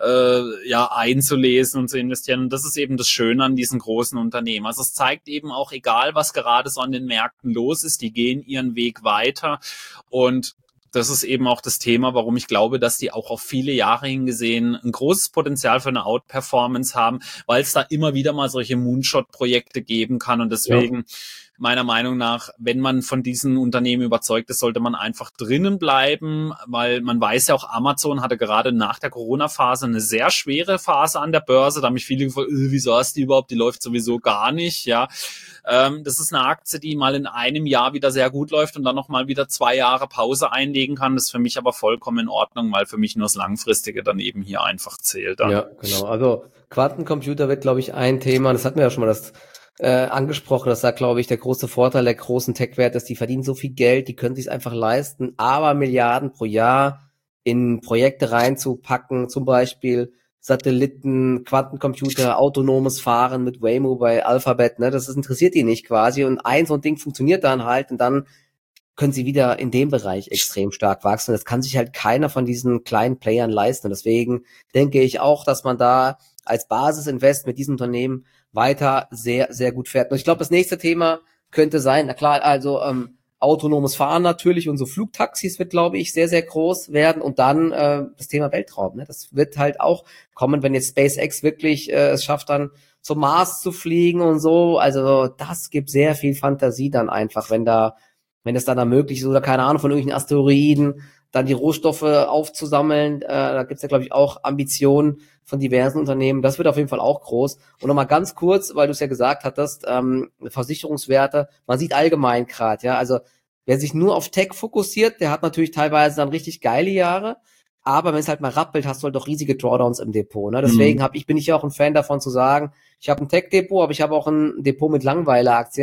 äh, ja einzulesen und zu investieren. Und das ist eben das Schöne an diesen großen Unternehmen. Also es zeigt eben auch, egal was gerade so an den Märkten los ist, die gehen ihren Weg weiter. Und das ist eben auch das Thema, warum ich glaube, dass die auch auf viele Jahre hingesehen ein großes Potenzial für eine Outperformance haben, weil es da immer wieder mal solche Moonshot-Projekte geben kann. Und deswegen ja. Meiner Meinung nach, wenn man von diesen Unternehmen überzeugt ist, sollte man einfach drinnen bleiben, weil man weiß ja auch, Amazon hatte gerade nach der Corona-Phase eine sehr schwere Phase an der Börse. Da haben mich viele gefragt, äh, wieso hast du die überhaupt? Die läuft sowieso gar nicht. Ja, ähm, das ist eine Aktie, die mal in einem Jahr wieder sehr gut läuft und dann noch mal wieder zwei Jahre Pause einlegen kann. Das ist für mich aber vollkommen in Ordnung, weil für mich nur das Langfristige dann eben hier einfach zählt. Dann. Ja, genau. Also Quantencomputer wird, glaube ich, ein Thema. Das hatten wir ja schon mal das Äh, angesprochen, das sagt, glaube ich, der große Vorteil der großen Tech-Werte ist, die verdienen so viel Geld, die können sich einfach leisten, aber Milliarden pro Jahr in Projekte reinzupacken, zum Beispiel Satelliten, Quantencomputer, autonomes Fahren mit Waymo bei Alphabet, ne, das interessiert die nicht quasi und ein so ein Ding funktioniert dann halt und dann können sie wieder in dem Bereich extrem stark wachsen. Das kann sich halt keiner von diesen kleinen Playern leisten. Und deswegen denke ich auch, dass man da als Basisinvest mit diesem Unternehmen weiter sehr, sehr gut fährt. Und ich glaube, das nächste Thema könnte sein, na klar, also ähm, autonomes Fahren natürlich, unsere Flugtaxis wird, glaube ich, sehr, sehr groß werden und dann äh, das Thema Weltraum. Ne? Das wird halt auch kommen, wenn jetzt SpaceX wirklich äh, es schafft, dann zum Mars zu fliegen und so. Also das gibt sehr viel Fantasie dann einfach, wenn da, wenn es dann da möglich ist oder keine Ahnung, von irgendwelchen Asteroiden, dann die Rohstoffe aufzusammeln. Äh, da gibt's ja, glaube ich, auch Ambitionen von diversen Unternehmen. Das wird auf jeden Fall auch groß. Und nochmal ganz kurz, weil du es ja gesagt hattest, ähm, Versicherungswerte, man sieht allgemein gerade, ja, also wer sich nur auf Tech fokussiert, der hat natürlich teilweise dann richtig geile Jahre, aber wenn es halt mal rappelt, hast du halt doch riesige Drawdowns im Depot. Ne? Deswegen mhm. hab ich bin ich ja auch ein Fan davon zu sagen, ich habe ein Tech-Depot, aber ich habe auch ein Depot mit Langweiler-Aktien,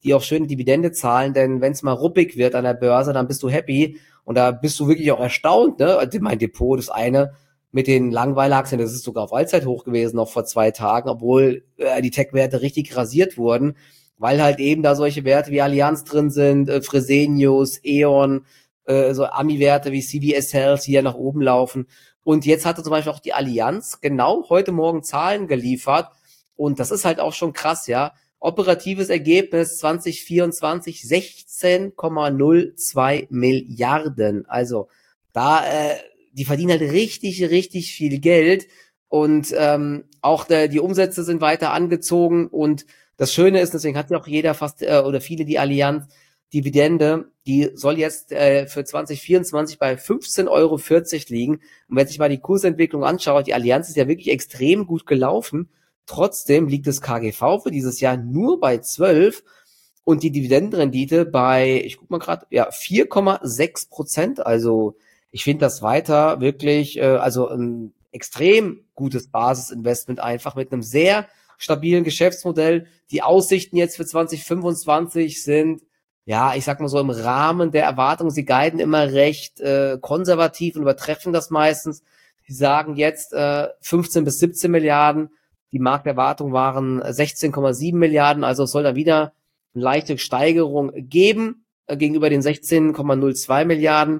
die auch schöne Dividende zahlen, denn wenn es mal ruppig wird an der Börse, dann bist du happy und da bist du wirklich auch erstaunt, ne? Mein Depot, das eine mit den Langweil-Aktien, das ist sogar auf Allzeithoch gewesen, noch vor zwei Tagen, obwohl äh, die Tech-Werte richtig rasiert wurden, weil halt eben da solche Werte wie Allianz drin sind, äh, Fresenius, E.ON, äh, so Ami-Werte wie C V S Health, die ja nach oben laufen. Und jetzt hatte zum Beispiel auch die Allianz genau heute Morgen Zahlen geliefert und das ist halt auch schon krass, ja. Operatives Ergebnis zwanzig vierundzwanzig sechzehn Komma null zwei Milliarden. Also da, äh, die verdienen halt richtig, richtig viel Geld und ähm, auch der, die Umsätze sind weiter angezogen und das Schöne ist, deswegen hat ja auch jeder fast äh, oder viele die Allianz, Dividende, die soll jetzt äh, für zwanzig vierundzwanzig bei fünfzehn Euro vierzig liegen. Und wenn sich mal die Kursentwicklung anschaut, die Allianz ist ja wirklich extrem gut gelaufen. Trotzdem liegt das K G V für dieses Jahr nur bei zwölf und die Dividendenrendite bei, ich guck mal gerade, ja, vier Komma sechs Prozent. Also ich finde das weiter wirklich, äh, also ein extrem gutes Basisinvestment einfach mit einem sehr stabilen Geschäftsmodell. Die Aussichten jetzt für zwanzig fünfundzwanzig sind, ja, ich sag mal so im Rahmen der Erwartungen. Sie guiden immer recht äh, konservativ und übertreffen das meistens. Sie sagen jetzt äh, fünfzehn bis siebzehn Milliarden. Die Markterwartungen waren sechzehn Komma sieben Milliarden. Also es soll da wieder eine leichte Steigerung geben äh, gegenüber den sechzehn Komma null zwei Milliarden.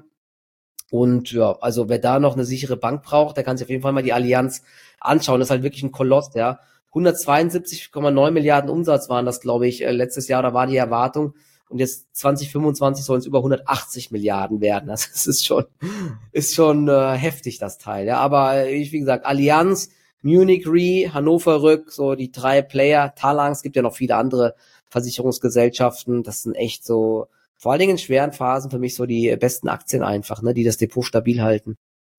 Und ja, also wer da noch eine sichere Bank braucht, der kann sich auf jeden Fall mal die Allianz anschauen. Das ist halt wirklich ein Koloss, ja. hundertzweiundsiebzig Komma neun Milliarden Umsatz waren das, glaube ich, letztes Jahr. Da war die Erwartung. Und jetzt zwanzig fünfundzwanzig sollen es über hundertachtzig Milliarden werden. Das ist schon, ist schon äh, heftig, das Teil. Ja, aber ich, wie gesagt, Allianz, Munich Re, Hannover Rück, so die drei Player, Talanx, es gibt ja noch viele andere Versicherungsgesellschaften. Das sind echt so, vor allen Dingen in schweren Phasen für mich so die besten Aktien einfach, ne, die das Depot stabil halten.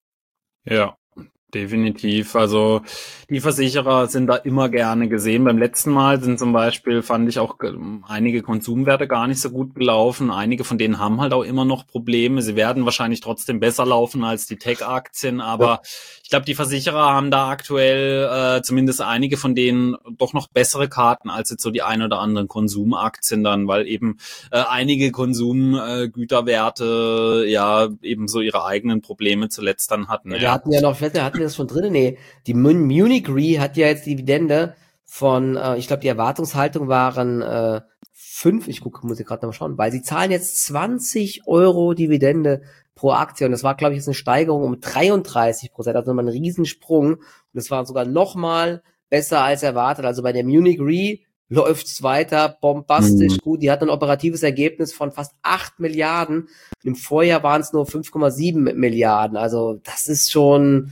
Ja, definitiv. Also die Versicherer sind da immer gerne gesehen. Beim letzten Mal sind zum Beispiel, fand ich auch einige Konsumwerte gar nicht so gut gelaufen. Einige von denen haben halt auch immer noch Probleme. Sie werden wahrscheinlich trotzdem besser laufen als die Tech-Aktien, aber ja. Ich glaube, die Versicherer haben da aktuell äh, zumindest einige von denen doch noch bessere Karten als jetzt so die ein oder anderen Konsumaktien dann, weil eben äh, einige Konsumgüterwerte äh, ja eben so ihre eigenen Probleme zuletzt dann hatten. Ja, ja. Wir hatten ja noch, hatten wir das schon drin? Nee, die Munich Re hat ja jetzt Dividende von, äh, ich glaube, die Erwartungshaltung waren äh, fünf, ich gucke, muss ich gerade noch mal schauen, weil sie zahlen jetzt zwanzig Euro Dividende pro Aktie und das war, glaube ich, jetzt eine Steigerung um dreiunddreißig Prozent, also nochmal ein Riesensprung und das war sogar nochmal besser als erwartet, also bei der Munich Re läuft's weiter, bombastisch mhm. gut, die hat ein operatives Ergebnis von fast acht Milliarden, im Vorjahr waren es nur fünf Komma sieben Milliarden, also das ist schon,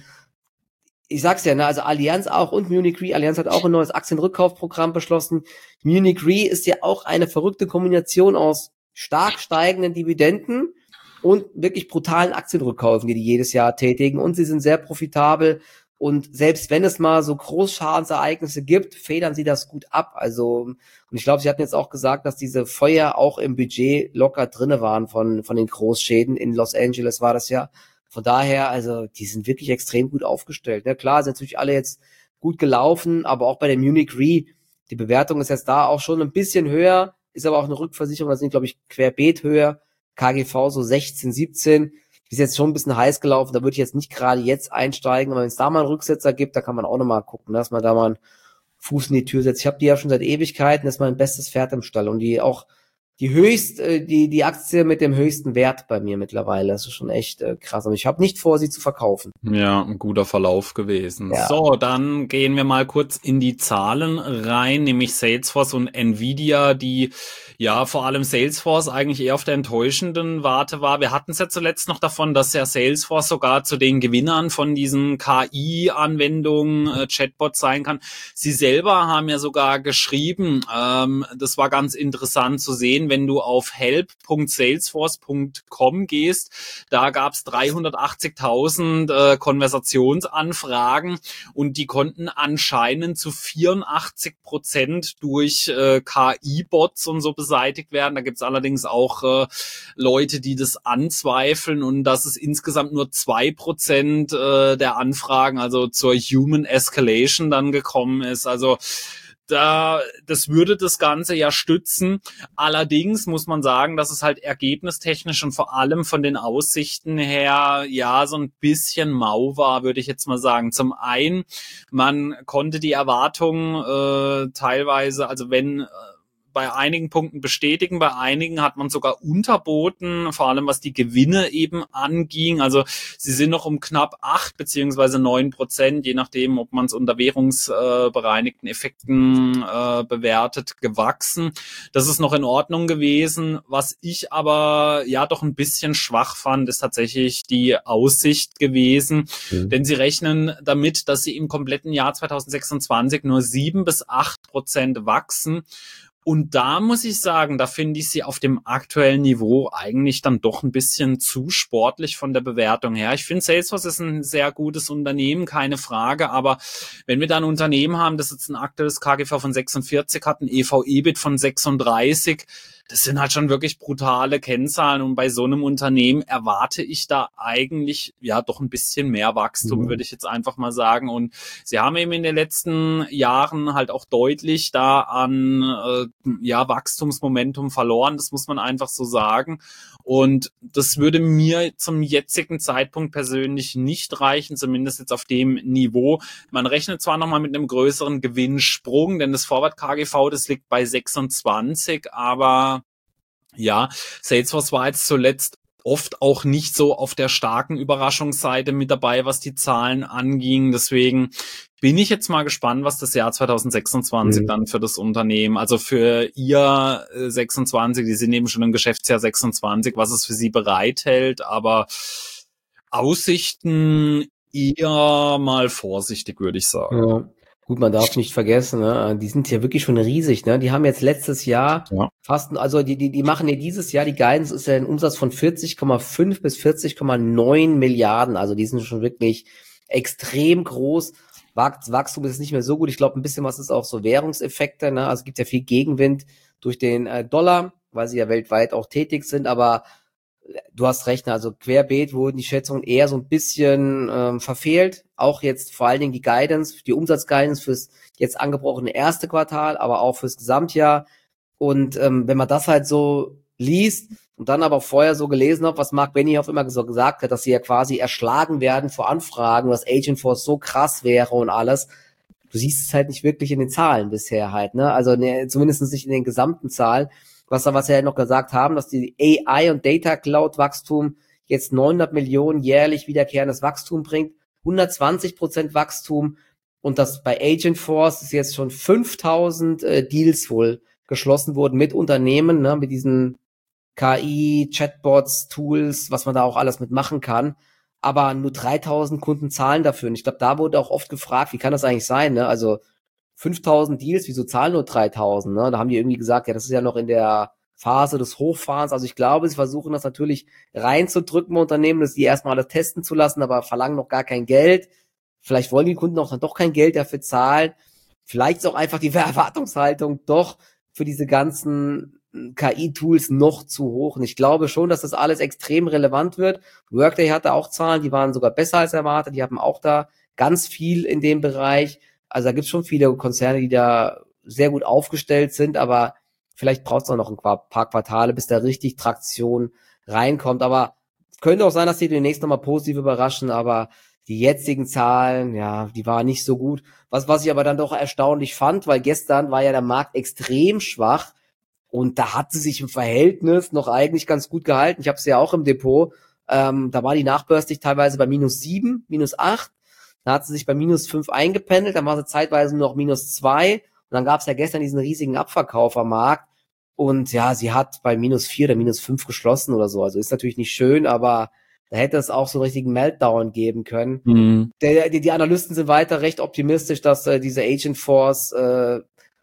ich sag's ja, ne, also Allianz auch und Munich Re, Allianz hat auch ein neues Aktienrückkaufprogramm beschlossen, Munich Re ist ja auch eine verrückte Kombination aus stark steigenden Dividenden und wirklich brutalen Aktienrückkäufen, die die jedes Jahr tätigen und sie sind sehr profitabel und selbst wenn es mal so Großschadensereignisse gibt, federn sie das gut ab, also und ich glaube, sie hatten jetzt auch gesagt, dass diese Feuer auch im Budget locker drinne waren von von den Großschäden, in Los Angeles war das ja, von daher, also die sind wirklich extrem gut aufgestellt, ne? Klar, sind natürlich alle jetzt gut gelaufen, aber auch bei der Munich Re, die Bewertung ist jetzt da auch schon ein bisschen höher, ist aber auch eine Rückversicherung, das sind, glaube ich, querbeet höher, K G V so sechzehn, siebzehn, ist jetzt schon ein bisschen heiß gelaufen, da würde ich jetzt nicht gerade jetzt einsteigen, aber wenn es da mal einen Rücksetzer gibt, da kann man auch nochmal gucken, dass man da mal einen Fuß in die Tür setzt. Ich habe die ja schon seit Ewigkeiten, das ist mein bestes Pferd im Stall und die auch die höchst, die die Aktie mit dem höchsten Wert bei mir mittlerweile, das ist schon echt äh, krass und ich habe nicht vor, sie zu verkaufen. Ja, ein guter Verlauf gewesen. Ja. So, dann gehen wir mal kurz in die Zahlen rein, nämlich Salesforce und Nvidia, die ja vor allem Salesforce eigentlich eher auf der enttäuschenden Warte war. Wir hatten es ja zuletzt noch davon, dass ja Salesforce sogar zu den Gewinnern von diesen K I-Anwendungen, äh, Chatbots sein kann. Sie selber haben ja sogar geschrieben, ähm, das war ganz interessant zu sehen, wenn du auf help Punkt salesforce Punkt com gehst, da gab es dreihundertachtzigtausend äh, Konversationsanfragen und die konnten anscheinend zu vierundachtzig Prozent durch äh, K I-Bots und so beseitigt werden. Da gibt es allerdings auch äh, Leute, die das anzweifeln und dass es insgesamt nur zwei Prozent äh, der Anfragen, also zur Human Escalation dann gekommen ist. Also da, das würde das Ganze ja stützen. Allerdings muss man sagen, dass es halt ergebnistechnisch und vor allem von den Aussichten her ja so ein bisschen mau war, würde ich jetzt mal sagen. Zum einen, man konnte die Erwartungen äh, teilweise, also wenn äh, bei einigen Punkten bestätigen, bei einigen hat man sogar unterboten, vor allem was die Gewinne eben anging. Also sie sind noch um knapp acht beziehungsweise neun Prozent, je nachdem, ob man es unter währungsbereinigten Effekten äh, bewertet, gewachsen. Das ist noch in Ordnung gewesen. Was ich aber ja doch ein bisschen schwach fand, ist tatsächlich die Aussicht gewesen, mhm. denn sie rechnen damit, dass sie im kompletten Jahr zwanzig sechsundzwanzig nur sieben bis acht Prozent wachsen. Und da muss ich sagen, da finde ich sie auf dem aktuellen Niveau eigentlich dann doch ein bisschen zu sportlich von der Bewertung her. Ich finde, Salesforce ist ein sehr gutes Unternehmen, keine Frage, aber wenn wir da ein Unternehmen haben, das jetzt ein aktuelles K G V von sechsundvierzig hat, ein E V/E B I T von sechsunddreißig, das sind halt schon wirklich brutale Kennzahlen und bei so einem Unternehmen erwarte ich da eigentlich ja doch ein bisschen mehr Wachstum, mhm. würde ich jetzt einfach mal sagen. Und sie haben eben in den letzten Jahren halt auch deutlich da an äh, ja Wachstumsmomentum verloren, das muss man einfach so sagen. Und das würde mir zum jetzigen Zeitpunkt persönlich nicht reichen, zumindest jetzt auf dem Niveau. Man rechnet zwar nochmal mit einem größeren Gewinnsprung, denn das Forward-K G V, das liegt bei sechsundzwanzig, aber ja, Salesforce war jetzt zuletzt oft auch nicht so auf der starken Überraschungsseite mit dabei, was die Zahlen anging. Deswegen bin ich jetzt mal gespannt, was das Jahr zwanzig sechsundzwanzig mhm. dann für das Unternehmen, also für ihr äh, sechsundzwanzig, die sind eben schon im Geschäftsjahr sechsundzwanzig, was es für sie bereithält, aber Aussichten eher mal vorsichtig, würde ich sagen. Ja. Gut, man darf nicht vergessen, ne? Die sind ja wirklich schon riesig, ne? Die haben jetzt letztes Jahr ja. fast, also die, die, die machen ja dieses Jahr, die Guidance ist ja ein Umsatz von vierzig Komma fünf bis vierzig Komma neun Milliarden. Also die sind schon wirklich extrem groß. Wachstum ist nicht mehr so gut. Ich glaube, ein bisschen was ist auch so Währungseffekte, ne? Also es gibt ja viel Gegenwind durch den äh, Dollar, weil sie ja weltweit auch tätig sind, aber du hast recht, also querbeet wurden die Schätzungen eher so ein bisschen ähm, verfehlt. Auch jetzt vor allen Dingen die Guidance, die Umsatzguidance fürs jetzt angebrochene erste Quartal, aber auch fürs Gesamtjahr. Und ähm, wenn man das halt so liest und dann aber auch vorher so gelesen hat, was Mark Benioff immer so gesagt hat, dass sie ja quasi erschlagen werden vor Anfragen, dass Agentforce so krass wäre und alles. Du siehst es halt nicht wirklich in den Zahlen bisher halt, ne? Also ne, zumindest nicht in den gesamten Zahlen. Was, was wir ja noch gesagt haben, dass die A I und Data Cloud Wachstum jetzt neunhundert Millionen jährlich wiederkehrendes Wachstum bringt, hundertzwanzig Prozent Wachstum und dass bei Agentforce ist jetzt schon fünftausend äh, Deals wohl geschlossen wurden mit Unternehmen, ne, mit diesen K I, Chatbots, Tools, was man da auch alles mitmachen kann, aber nur dreitausend Kunden zahlen dafür. Und ich glaube, da wurde auch oft gefragt, wie kann das eigentlich sein, ne? Also fünftausend Deals, wieso zahlen nur dreitausend? Ne? Da haben die irgendwie gesagt, ja, das ist ja noch in der Phase des Hochfahrens. Also ich glaube, sie versuchen das natürlich reinzudrücken bei Unternehmen, dass die erstmal alles testen zu lassen, aber verlangen noch gar kein Geld. Vielleicht wollen die Kunden auch dann doch kein Geld dafür zahlen. Vielleicht ist auch einfach die Erwartungshaltung doch für diese ganzen K I-Tools noch zu hoch. Und ich glaube schon, dass das alles extrem relevant wird. Workday hatte auch Zahlen, die waren sogar besser als erwartet. Die haben auch da ganz viel in dem Bereich. Also da gibt es schon viele Konzerne, die da sehr gut aufgestellt sind, aber vielleicht braucht es noch ein paar Quartale, bis da richtig Traktion reinkommt. Aber es könnte auch sein, dass die demnächst nochmal positiv überraschen, aber die jetzigen Zahlen, ja, die waren nicht so gut. Was, was ich aber dann doch erstaunlich fand, weil gestern war ja der Markt extrem schwach und da hat sie sich im Verhältnis noch eigentlich ganz gut gehalten. Ich habe sie ja auch im Depot. Ähm, da war die nachbörslich teilweise bei minus sieben, minus acht. Da hat sie sich bei minus fünf eingependelt, dann war sie zeitweise nur noch minus zwei und dann gab es ja gestern diesen riesigen Abverkauf am Markt und ja, sie hat bei minus vier oder minus fünf geschlossen oder so, also ist natürlich nicht schön, aber da hätte es auch so einen richtigen Meltdown geben können. Mhm. Der, die, die Analysten sind weiter recht optimistisch, dass äh, diese Agentforce, äh,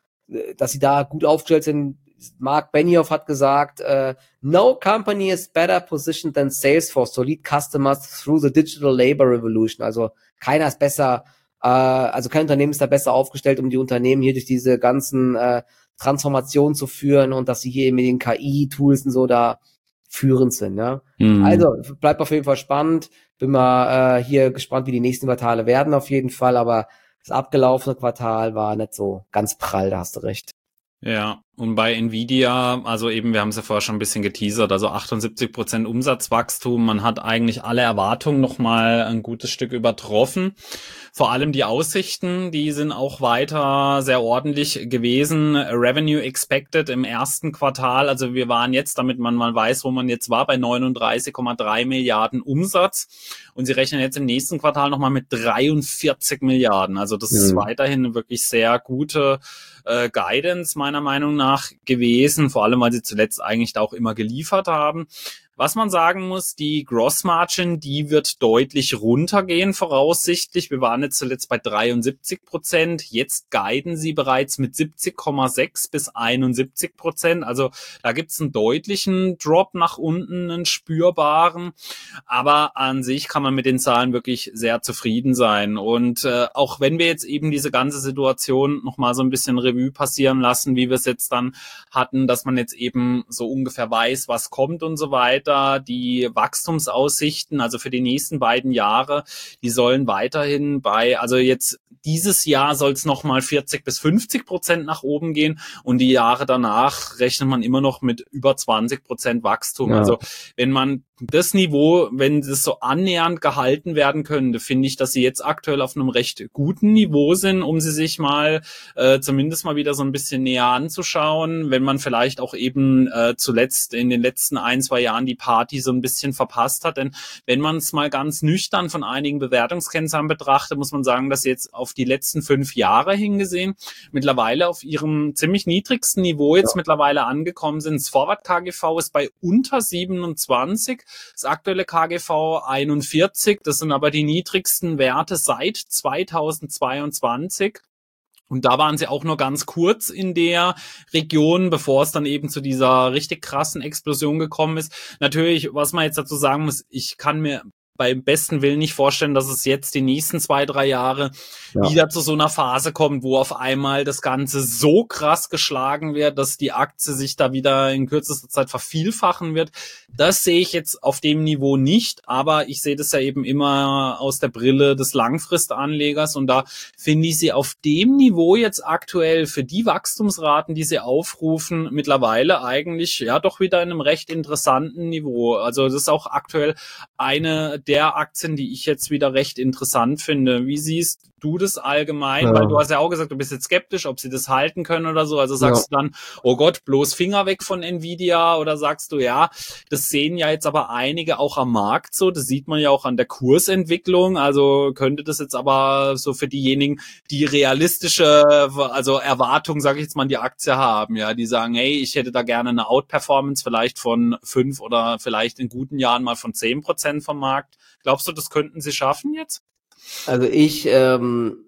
dass sie da gut aufgestellt sind. Mark Benioff hat gesagt, uh, no company is better positioned than Salesforce to lead customers through the digital labor revolution. Also keiner ist besser, uh, also kein Unternehmen ist da besser aufgestellt, um die Unternehmen hier durch diese ganzen uh, Transformationen zu führen und dass sie hier mit den K I-Tools und so da führend sind. Ja? Mhm. Also bleibt auf jeden Fall spannend. Bin mal uh, hier gespannt, wie die nächsten Quartale werden auf jeden Fall, aber es das abgelaufene Quartal war nicht so ganz prall, da hast du recht. Ja, und bei Nvidia, also eben, wir haben es ja vorher schon ein bisschen geteasert, also achtundsiebzig Prozent Umsatzwachstum, man hat eigentlich alle Erwartungen nochmal ein gutes Stück übertroffen. Vor allem die Aussichten, die sind auch weiter sehr ordentlich gewesen. Revenue expected im ersten Quartal, also wir waren jetzt, damit man mal weiß, wo man jetzt war, bei neununddreißig Komma drei Milliarden Umsatz und sie rechnen jetzt im nächsten Quartal nochmal mit dreiundvierzig Milliarden. Also das mhm. ist weiterhin eine wirklich sehr gute äh, Guidance meiner Meinung nach gewesen, vor allem weil sie zuletzt eigentlich da auch immer geliefert haben. Was man sagen muss, die Gross Margin, die wird deutlich runtergehen voraussichtlich. Wir waren jetzt zuletzt bei dreiundsiebzig Prozent. Jetzt guiden sie bereits mit siebzig Komma sechs bis einundsiebzig Prozent. Also da gibt's einen deutlichen Drop nach unten, einen spürbaren. Aber an sich kann man mit den Zahlen wirklich sehr zufrieden sein. Und äh, auch wenn wir jetzt eben diese ganze Situation nochmal so ein bisschen Revue passieren lassen, wie wir es jetzt dann hatten, dass man jetzt eben so ungefähr weiß, was kommt und so weiter, die Wachstumsaussichten, also für die nächsten beiden Jahre, die sollen weiterhin bei, also jetzt dieses Jahr soll es nochmal vierzig bis fünfzig Prozent nach oben gehen und die Jahre danach rechnet man immer noch mit über zwanzig Prozent Wachstum. Ja. Also wenn man das Niveau, wenn das so annähernd gehalten werden könnte, finde ich, dass sie jetzt aktuell auf einem recht guten Niveau sind, um sie sich mal äh, zumindest mal wieder so ein bisschen näher anzuschauen, wenn man vielleicht auch eben äh, zuletzt in den letzten ein, zwei Jahren die Party so ein bisschen verpasst hat. Denn wenn man es mal ganz nüchtern von einigen Bewertungskennzahlen betrachtet, muss man sagen, dass sie jetzt auf die letzten fünf Jahre hingesehen mittlerweile auf ihrem ziemlich niedrigsten Niveau jetzt ja. mittlerweile angekommen sind. Das Forward-K G V ist bei unter siebenundzwanzig. Das aktuelle K G V einundvierzig, das sind aber die niedrigsten Werte seit zweitausendzweiundzwanzig. Und da waren sie auch nur ganz kurz in der Region, bevor es dann eben zu dieser richtig krassen Explosion gekommen ist. Natürlich, was man jetzt dazu sagen muss, ich kann mir beim besten Willen nicht vorstellen, dass es jetzt die nächsten zwei, drei Jahre ja. wieder zu so einer Phase kommt, wo auf einmal das Ganze so krass geschlagen wird, dass die Aktie sich da wieder in kürzester Zeit vervielfachen wird. Das sehe ich jetzt auf dem Niveau nicht, aber ich sehe das ja eben immer aus der Brille des Langfristanlegers und da finde ich sie auf dem Niveau jetzt aktuell für die Wachstumsraten, die sie aufrufen, mittlerweile eigentlich ja doch wieder in einem recht interessanten Niveau. Also das ist auch aktuell eine der Aktien, die ich jetzt wieder recht interessant finde. Wie siehst du das allgemein? Ja. Weil du hast ja auch gesagt, du bist jetzt skeptisch, ob sie das halten können oder so. Also sagst ja. du dann, oh Gott, bloß Finger weg von Nvidia oder sagst du, ja, das sehen ja jetzt aber einige auch am Markt so. Das sieht man ja auch an der Kursentwicklung. Also könnte das jetzt aber so für diejenigen, die realistische, also Erwartungen, sage ich jetzt mal, an die Aktie haben, ja, die sagen, hey, ich hätte da gerne eine Outperformance vielleicht von fünf oder vielleicht in guten Jahren mal von zehn Prozent vom Markt. Glaubst du, das könnten sie schaffen jetzt? Also ich ähm,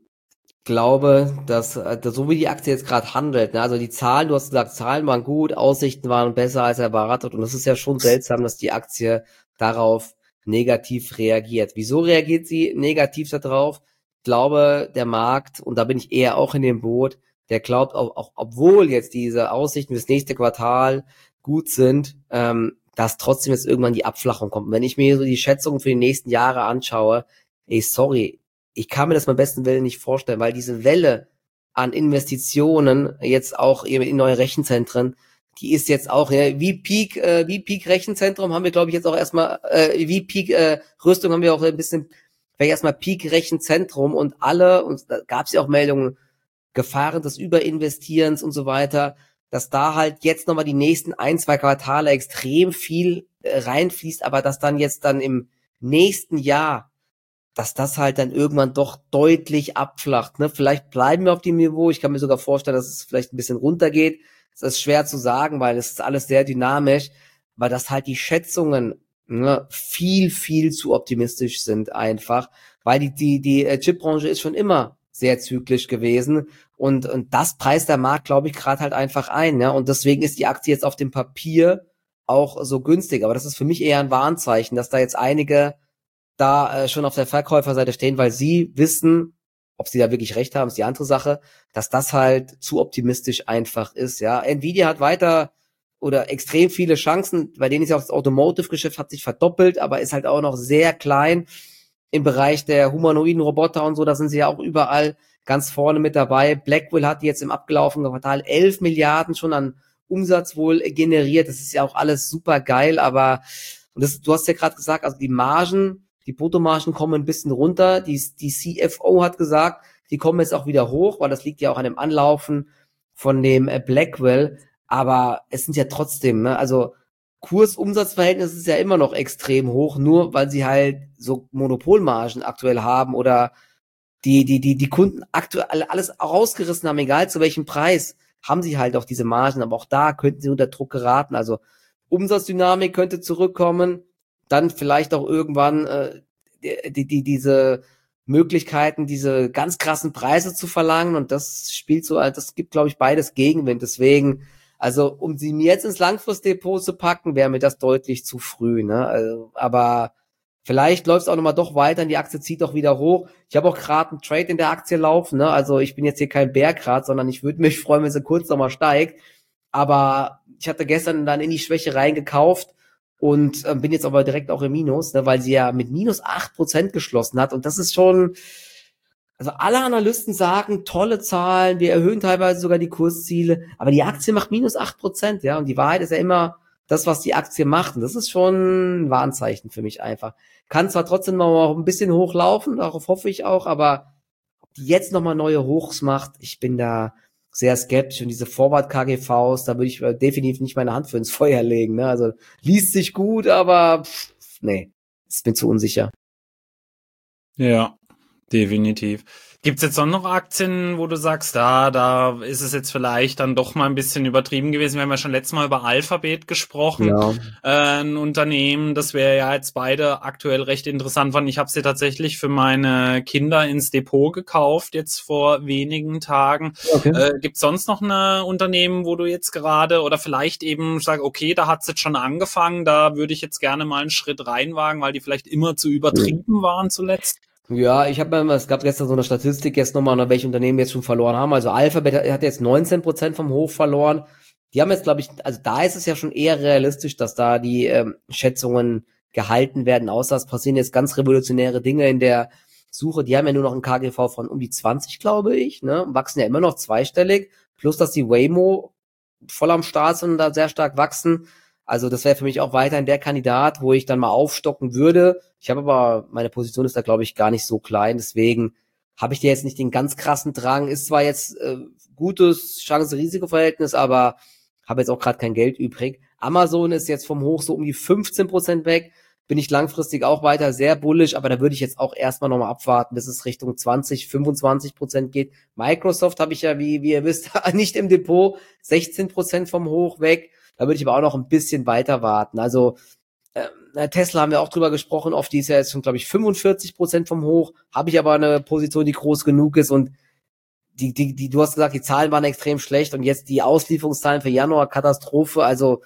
glaube, dass, dass so wie die Aktie jetzt gerade handelt, ne, also die Zahlen, du hast gesagt, Zahlen waren gut, Aussichten waren besser als erwartet und es ist ja schon seltsam, dass die Aktie darauf negativ reagiert. Wieso reagiert sie negativ darauf? Ich glaube, der Markt, und da bin ich eher auch in dem Boot, der glaubt, auch, auch obwohl jetzt diese Aussichten fürs nächste Quartal gut sind, ähm, dass trotzdem jetzt irgendwann die Abflachung kommt. Und wenn ich mir so die Schätzungen für die nächsten Jahre anschaue, ey, sorry, ich kann mir das beim besten Willen nicht vorstellen, weil diese Welle an Investitionen jetzt auch in neue Rechenzentren, die ist jetzt auch, ja, wie Peak, äh, wie Peak Rechenzentrum haben wir, glaube ich, jetzt auch erstmal, äh, wie Peak äh, Rüstung haben wir auch ein bisschen, vielleicht erstmal Peak Rechenzentrum und alle, und da gab es ja auch Meldungen, Gefahren des Überinvestierens und so weiter, dass da halt jetzt nochmal die nächsten ein, zwei Quartale extrem viel äh, reinfließt, aber dass dann jetzt dann im nächsten Jahr, dass das halt dann irgendwann doch deutlich abflacht, ne? Vielleicht bleiben wir auf dem Niveau, ich kann mir sogar vorstellen, dass es vielleicht ein bisschen runtergeht. Das ist schwer zu sagen, weil es ist alles sehr dynamisch, weil das halt die Schätzungen, ne, viel, viel zu optimistisch sind einfach, weil die, die, die Chipbranche ist schon immer sehr zyklisch gewesen und, und das preist der Markt, glaube ich, gerade halt einfach ein, ja, und deswegen ist die Aktie jetzt auf dem Papier auch so günstig, aber das ist für mich eher ein Warnzeichen, dass da jetzt einige da äh, schon auf der Verkäuferseite stehen, weil sie wissen, ob sie da wirklich recht haben, ist die andere Sache, dass das halt zu optimistisch einfach ist, ja. Nvidia hat weiter oder extrem viele Chancen, bei denen ist ja auch das Automotive-Geschäft hat sich verdoppelt, aber ist halt auch noch sehr klein im Bereich der humanoiden Roboter und so, da sind sie ja auch überall ganz vorne mit dabei. Blackwell hat jetzt im abgelaufenen Quartal elf Milliarden schon an Umsatz wohl generiert. Das ist ja auch alles super geil, aber und das, du hast ja gerade gesagt, also die Margen, die Bruttomargen kommen ein bisschen runter. Die, die C F O hat gesagt, die kommen jetzt auch wieder hoch, weil das liegt ja auch an dem Anlaufen von dem Blackwell. Aber es sind ja trotzdem, ne, also Kurs-Umsatz-Verhältnis ist ja immer noch extrem hoch, nur weil sie halt so Monopolmargen aktuell haben oder die, die, die, die Kunden aktuell alles rausgerissen haben, egal zu welchem Preis, haben sie halt auch diese Margen, aber auch da könnten sie unter Druck geraten. Also Umsatzdynamik könnte zurückkommen, dann vielleicht auch irgendwann äh, die, die, diese Möglichkeiten, diese ganz krassen Preise zu verlangen und das spielt so, das gibt, glaube ich, beides Gegenwind. Deswegen, also um sie mir jetzt ins Langfristdepot zu packen, wäre mir das deutlich zu früh, ne? Also, aber vielleicht läuft es auch nochmal doch weiter und die Aktie zieht doch wieder hoch. Ich habe auch gerade einen Trade in der Aktie laufen, ne? Also ich bin jetzt hier kein Bärgrad, sondern ich würde mich freuen, wenn sie kurz nochmal steigt. Aber ich hatte gestern dann in die Schwäche reingekauft und äh, bin jetzt aber direkt auch im Minus, ne? Weil sie ja mit minus acht Prozent geschlossen hat. Und das ist schon, also alle Analysten sagen, tolle Zahlen, wir erhöhen teilweise sogar die Kursziele, aber die Aktie macht minus acht Prozent, ja. Und die Wahrheit ist ja immer das, was die Aktie macht. Und das ist schon ein Warnzeichen für mich einfach. Kann zwar trotzdem noch ein bisschen hochlaufen, darauf hoffe ich auch, aber ob die jetzt nochmal neue Hochs macht, ich bin da sehr skeptisch. Und diese Forward-K G Vs, da würde ich definitiv nicht meine Hand für ins Feuer legen. Ne? Also liest sich gut, aber pff, nee, ist mir zu unsicher. Ja, definitiv. Gibt's jetzt auch noch Aktien, wo du sagst, da, da ist es jetzt vielleicht dann doch mal ein bisschen übertrieben gewesen? Wir haben ja schon letztes Mal über Alphabet gesprochen, ja. äh, ein Unternehmen, das wir ja jetzt beide aktuell recht interessant fanden. Ich habe sie tatsächlich für meine Kinder ins Depot gekauft, jetzt vor wenigen Tagen. Okay. Äh, gibt's sonst noch ein Unternehmen, wo du jetzt gerade oder vielleicht eben sagst, okay, da hat's jetzt schon angefangen, da würde ich jetzt gerne mal einen Schritt reinwagen, weil die vielleicht immer zu übertrieben mhm. waren zuletzt? Ja, ich habe mal, es gab gestern so eine Statistik jetzt nochmal, welche Unternehmen jetzt schon verloren haben. Also Alphabet hat jetzt neunzehn Prozent vom Hoch verloren. Die haben jetzt, glaube ich, also da ist es ja schon eher realistisch, dass da die ähm, Schätzungen gehalten werden, außer es passieren jetzt ganz revolutionäre Dinge in der Suche. Die haben ja nur noch ein K G V von um die zwanzig, glaube ich, ne, wachsen ja immer noch zweistellig, plus dass die Waymo voll am Start sind und da sehr stark wachsen. Also das wäre für mich auch weiterhin der Kandidat, wo ich dann mal aufstocken würde. Ich habe aber, meine Position ist da, glaube ich, gar nicht so klein. Deswegen habe ich dir jetzt nicht den ganz krassen Drang. Ist zwar jetzt äh, gutes Chance-Risiko-Verhältnis, aber habe jetzt auch gerade kein Geld übrig. Amazon ist jetzt vom Hoch so um die fünfzehn Prozent weg. Bin ich langfristig auch weiter sehr bullish, aber da würde ich jetzt auch erstmal nochmal abwarten, bis es Richtung zwanzig, fünfundzwanzig Prozent geht. Microsoft habe ich ja, wie, wie ihr wisst, nicht im Depot. sechzehn Prozent vom Hoch weg. Da würde ich aber auch noch ein bisschen weiter warten. Also äh, Tesla haben wir auch drüber gesprochen, oft die ist ja jetzt schon, glaube ich, fünfundvierzig Prozent vom Hoch. Habe ich aber eine Position, die groß genug ist und die, die, die, du hast gesagt, die Zahlen waren extrem schlecht und jetzt die Auslieferungszahlen für Januar, Katastrophe. Also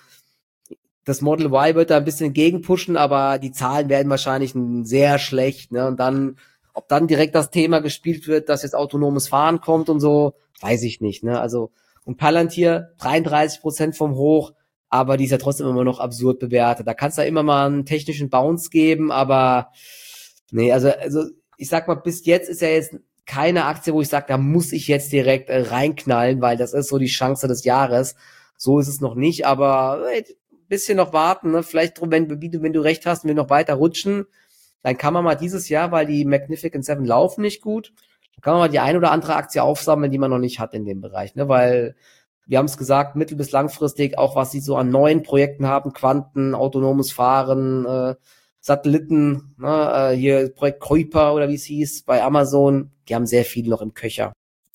das Model Y wird da ein bisschen gegenpushen, aber die Zahlen werden wahrscheinlich sehr schlecht. Ne? Und dann, ob dann direkt das Thema gespielt wird, dass jetzt autonomes Fahren kommt und so, weiß ich nicht. Ne? Also und Palantir, dreiunddreißig Prozent vom Hoch, aber die ist ja trotzdem immer noch absurd bewertet. Da kannst du ja immer mal einen technischen Bounce geben, aber nee, also, also ich sag mal, bis jetzt ist ja jetzt keine Aktie, wo ich sage, da muss ich jetzt direkt äh, reinknallen, weil das ist so die Chance des Jahres. So ist es noch nicht, aber ein bisschen noch warten, ne? Vielleicht, wenn, wenn du recht hast und wir noch weiter rutschen, dann kann man mal dieses Jahr, weil die Magnificent Seven laufen nicht gut, dann kann man mal die ein oder andere Aktie aufsammeln, die man noch nicht hat in dem Bereich, ne? Weil wir haben es gesagt, mittel- bis langfristig, auch was sie so an neuen Projekten haben, Quanten, autonomes Fahren, äh, Satelliten, ne, äh, hier Projekt Kuiper oder wie es hieß, bei Amazon, die haben sehr viel noch im Köcher.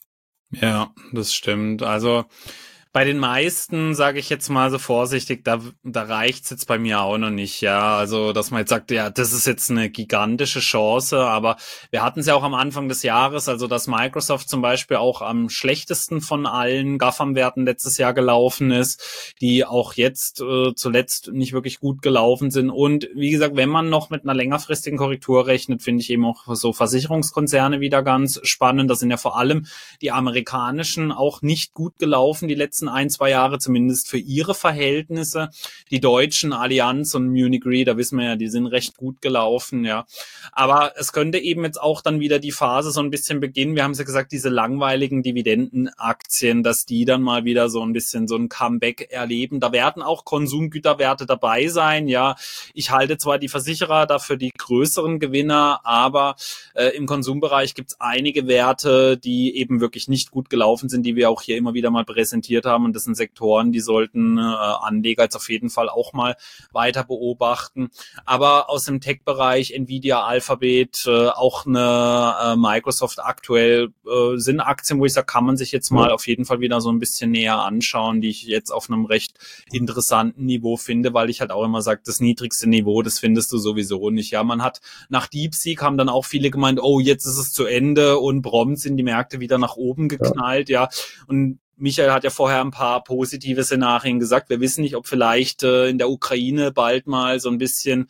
Ja, das stimmt. Also bei den meisten, sage ich jetzt mal so vorsichtig, da, da reicht's jetzt bei mir auch noch nicht, ja. Also, dass man jetzt sagt, ja, das ist jetzt eine gigantische Chance, aber wir hatten es ja auch am Anfang des Jahres, also dass Microsoft zum Beispiel auch am schlechtesten von allen GAFAM-Werten letztes Jahr gelaufen ist, die auch jetzt äh, zuletzt nicht wirklich gut gelaufen sind. Und wie gesagt, wenn man noch mit einer längerfristigen Korrektur rechnet, finde ich eben auch so Versicherungskonzerne wieder ganz spannend. Das sind ja vor allem die amerikanischen auch nicht gut gelaufen die letzten letzten ein, zwei Jahre, zumindest für ihre Verhältnisse. Die Deutschen, Allianz und Munich Re, da wissen wir ja, die sind recht gut gelaufen, ja. Aber es könnte eben jetzt auch dann wieder die Phase so ein bisschen beginnen. Wir haben es ja gesagt, diese langweiligen Dividendenaktien, dass die dann mal wieder so ein bisschen so ein Comeback erleben. Da werden auch Konsumgüterwerte dabei sein, ja. Ich halte zwar die Versicherer dafür die größeren Gewinner, aber äh, im Konsumbereich gibt es einige Werte, die eben wirklich nicht gut gelaufen sind, die wir auch hier immer wieder mal präsentiert haben. Und das sind Sektoren, die sollten äh, Anleger jetzt auf jeden Fall auch mal weiter beobachten. Aber aus dem Tech-Bereich, Nvidia, Alphabet, äh, auch eine äh, Microsoft aktuell äh, sind Aktien, wo ich sage, kann man sich jetzt mal auf jeden Fall wieder so ein bisschen näher anschauen, die ich jetzt auf einem recht interessanten Niveau finde, weil ich halt auch immer sage, das niedrigste Niveau, das findest du sowieso nicht. Ja, man hat nach DeepSeek haben dann auch viele gemeint, oh, jetzt ist es zu Ende und prompt sind die Märkte wieder nach oben geknallt, ja. ja. Und Michael hat ja vorher ein paar positive Szenarien gesagt. Wir wissen nicht, ob vielleicht äh, in der Ukraine bald mal so ein bisschen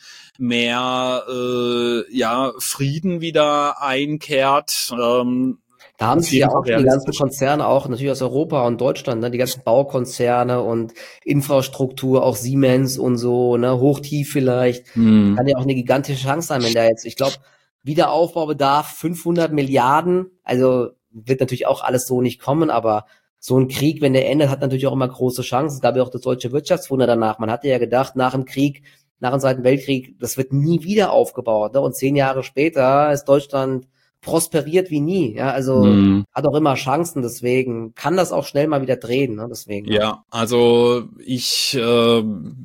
mehr äh, ja Frieden wieder einkehrt. Ähm, Da haben sich ja auch die ganzen Konzerne, auch natürlich aus Europa und Deutschland, ne, die ganzen Baukonzerne und Infrastruktur, auch Siemens und so, ne, hoch-tief vielleicht. Hm. Kann ja auch eine gigantische Chance sein, wenn da jetzt, ich glaube, Wiederaufbaubedarf fünfhundert Milliarden, also wird natürlich auch alles so nicht kommen, aber so ein Krieg, wenn der endet, hat natürlich auch immer große Chancen. Es gab ja auch das deutsche Wirtschaftswunder danach. Man hatte ja gedacht, nach dem Krieg, nach dem Zweiten Weltkrieg, das wird nie wieder aufgebaut, ne? Und zehn Jahre später ist Deutschland prosperiert wie nie, ja, also mm. hat auch immer Chancen, deswegen kann das auch schnell mal wieder drehen, ne, deswegen. Ja, also ich äh,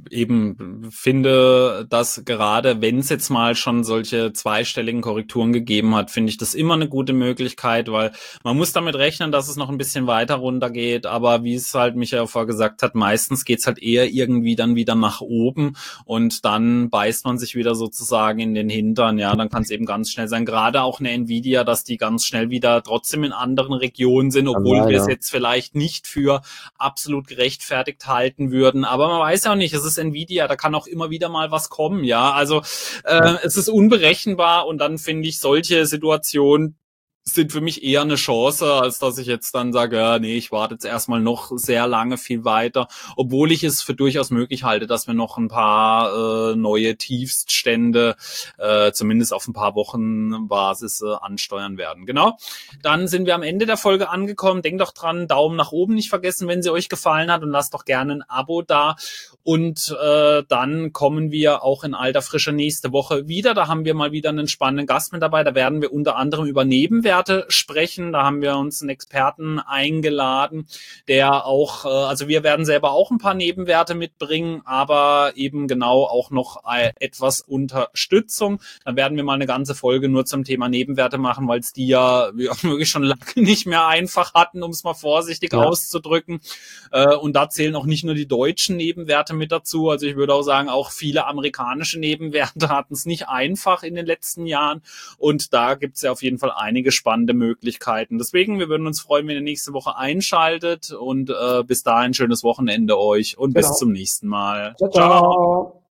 eben finde, dass gerade wenn es jetzt mal schon solche zweistelligen Korrekturen gegeben hat, finde ich das immer eine gute Möglichkeit, weil man muss damit rechnen, dass es noch ein bisschen weiter runtergeht, aber wie es halt Michael vorher gesagt hat, meistens geht's halt eher irgendwie dann wieder nach oben und dann beißt man sich wieder sozusagen in den Hintern, ja, dann kann es eben ganz schnell sein, gerade auch eine Nvidia, dass die ganz schnell wieder trotzdem in anderen Regionen sind, obwohl ja, wir es ja. jetzt vielleicht nicht für absolut gerechtfertigt halten würden. Aber man weiß ja auch nicht, es ist Nvidia, da kann auch immer wieder mal was kommen, ja. Also äh, ja. es ist unberechenbar und dann finde ich solche Situationen sind für mich eher eine Chance, als dass ich jetzt dann sage, ja, nee, ich warte jetzt erstmal noch sehr lange viel weiter, obwohl ich es für durchaus möglich halte, dass wir noch ein paar äh, neue Tiefststände äh, zumindest auf ein paar Wochen Basis äh, ansteuern werden. Genau, dann sind wir am Ende der Folge angekommen. Denkt doch dran, Daumen nach oben nicht vergessen, wenn sie euch gefallen hat und lasst doch gerne ein Abo da und äh, dann kommen wir auch in alter Frische nächste Woche wieder. Da haben wir mal wieder einen spannenden Gast mit dabei. Da werden wir unter anderem über Nebenwerte sprechen. Da haben wir uns einen Experten eingeladen, der auch, also wir werden selber auch ein paar Nebenwerte mitbringen, aber eben genau auch noch etwas Unterstützung. Dann werden wir mal eine ganze Folge nur zum Thema Nebenwerte machen, weil es die ja wir wirklich schon lange nicht mehr einfach hatten, um es mal vorsichtig ja. auszudrücken. Und da zählen auch nicht nur die deutschen Nebenwerte mit dazu. Also ich würde auch sagen, auch viele amerikanische Nebenwerte hatten es nicht einfach in den letzten Jahren. Und da gibt es ja auf jeden Fall einige spannende Möglichkeiten. Deswegen, wir würden uns freuen, wenn ihr nächste Woche einschaltet und äh, bis dahin schönes Wochenende euch und genau. bis zum nächsten Mal. Ciao, ciao. Ciao.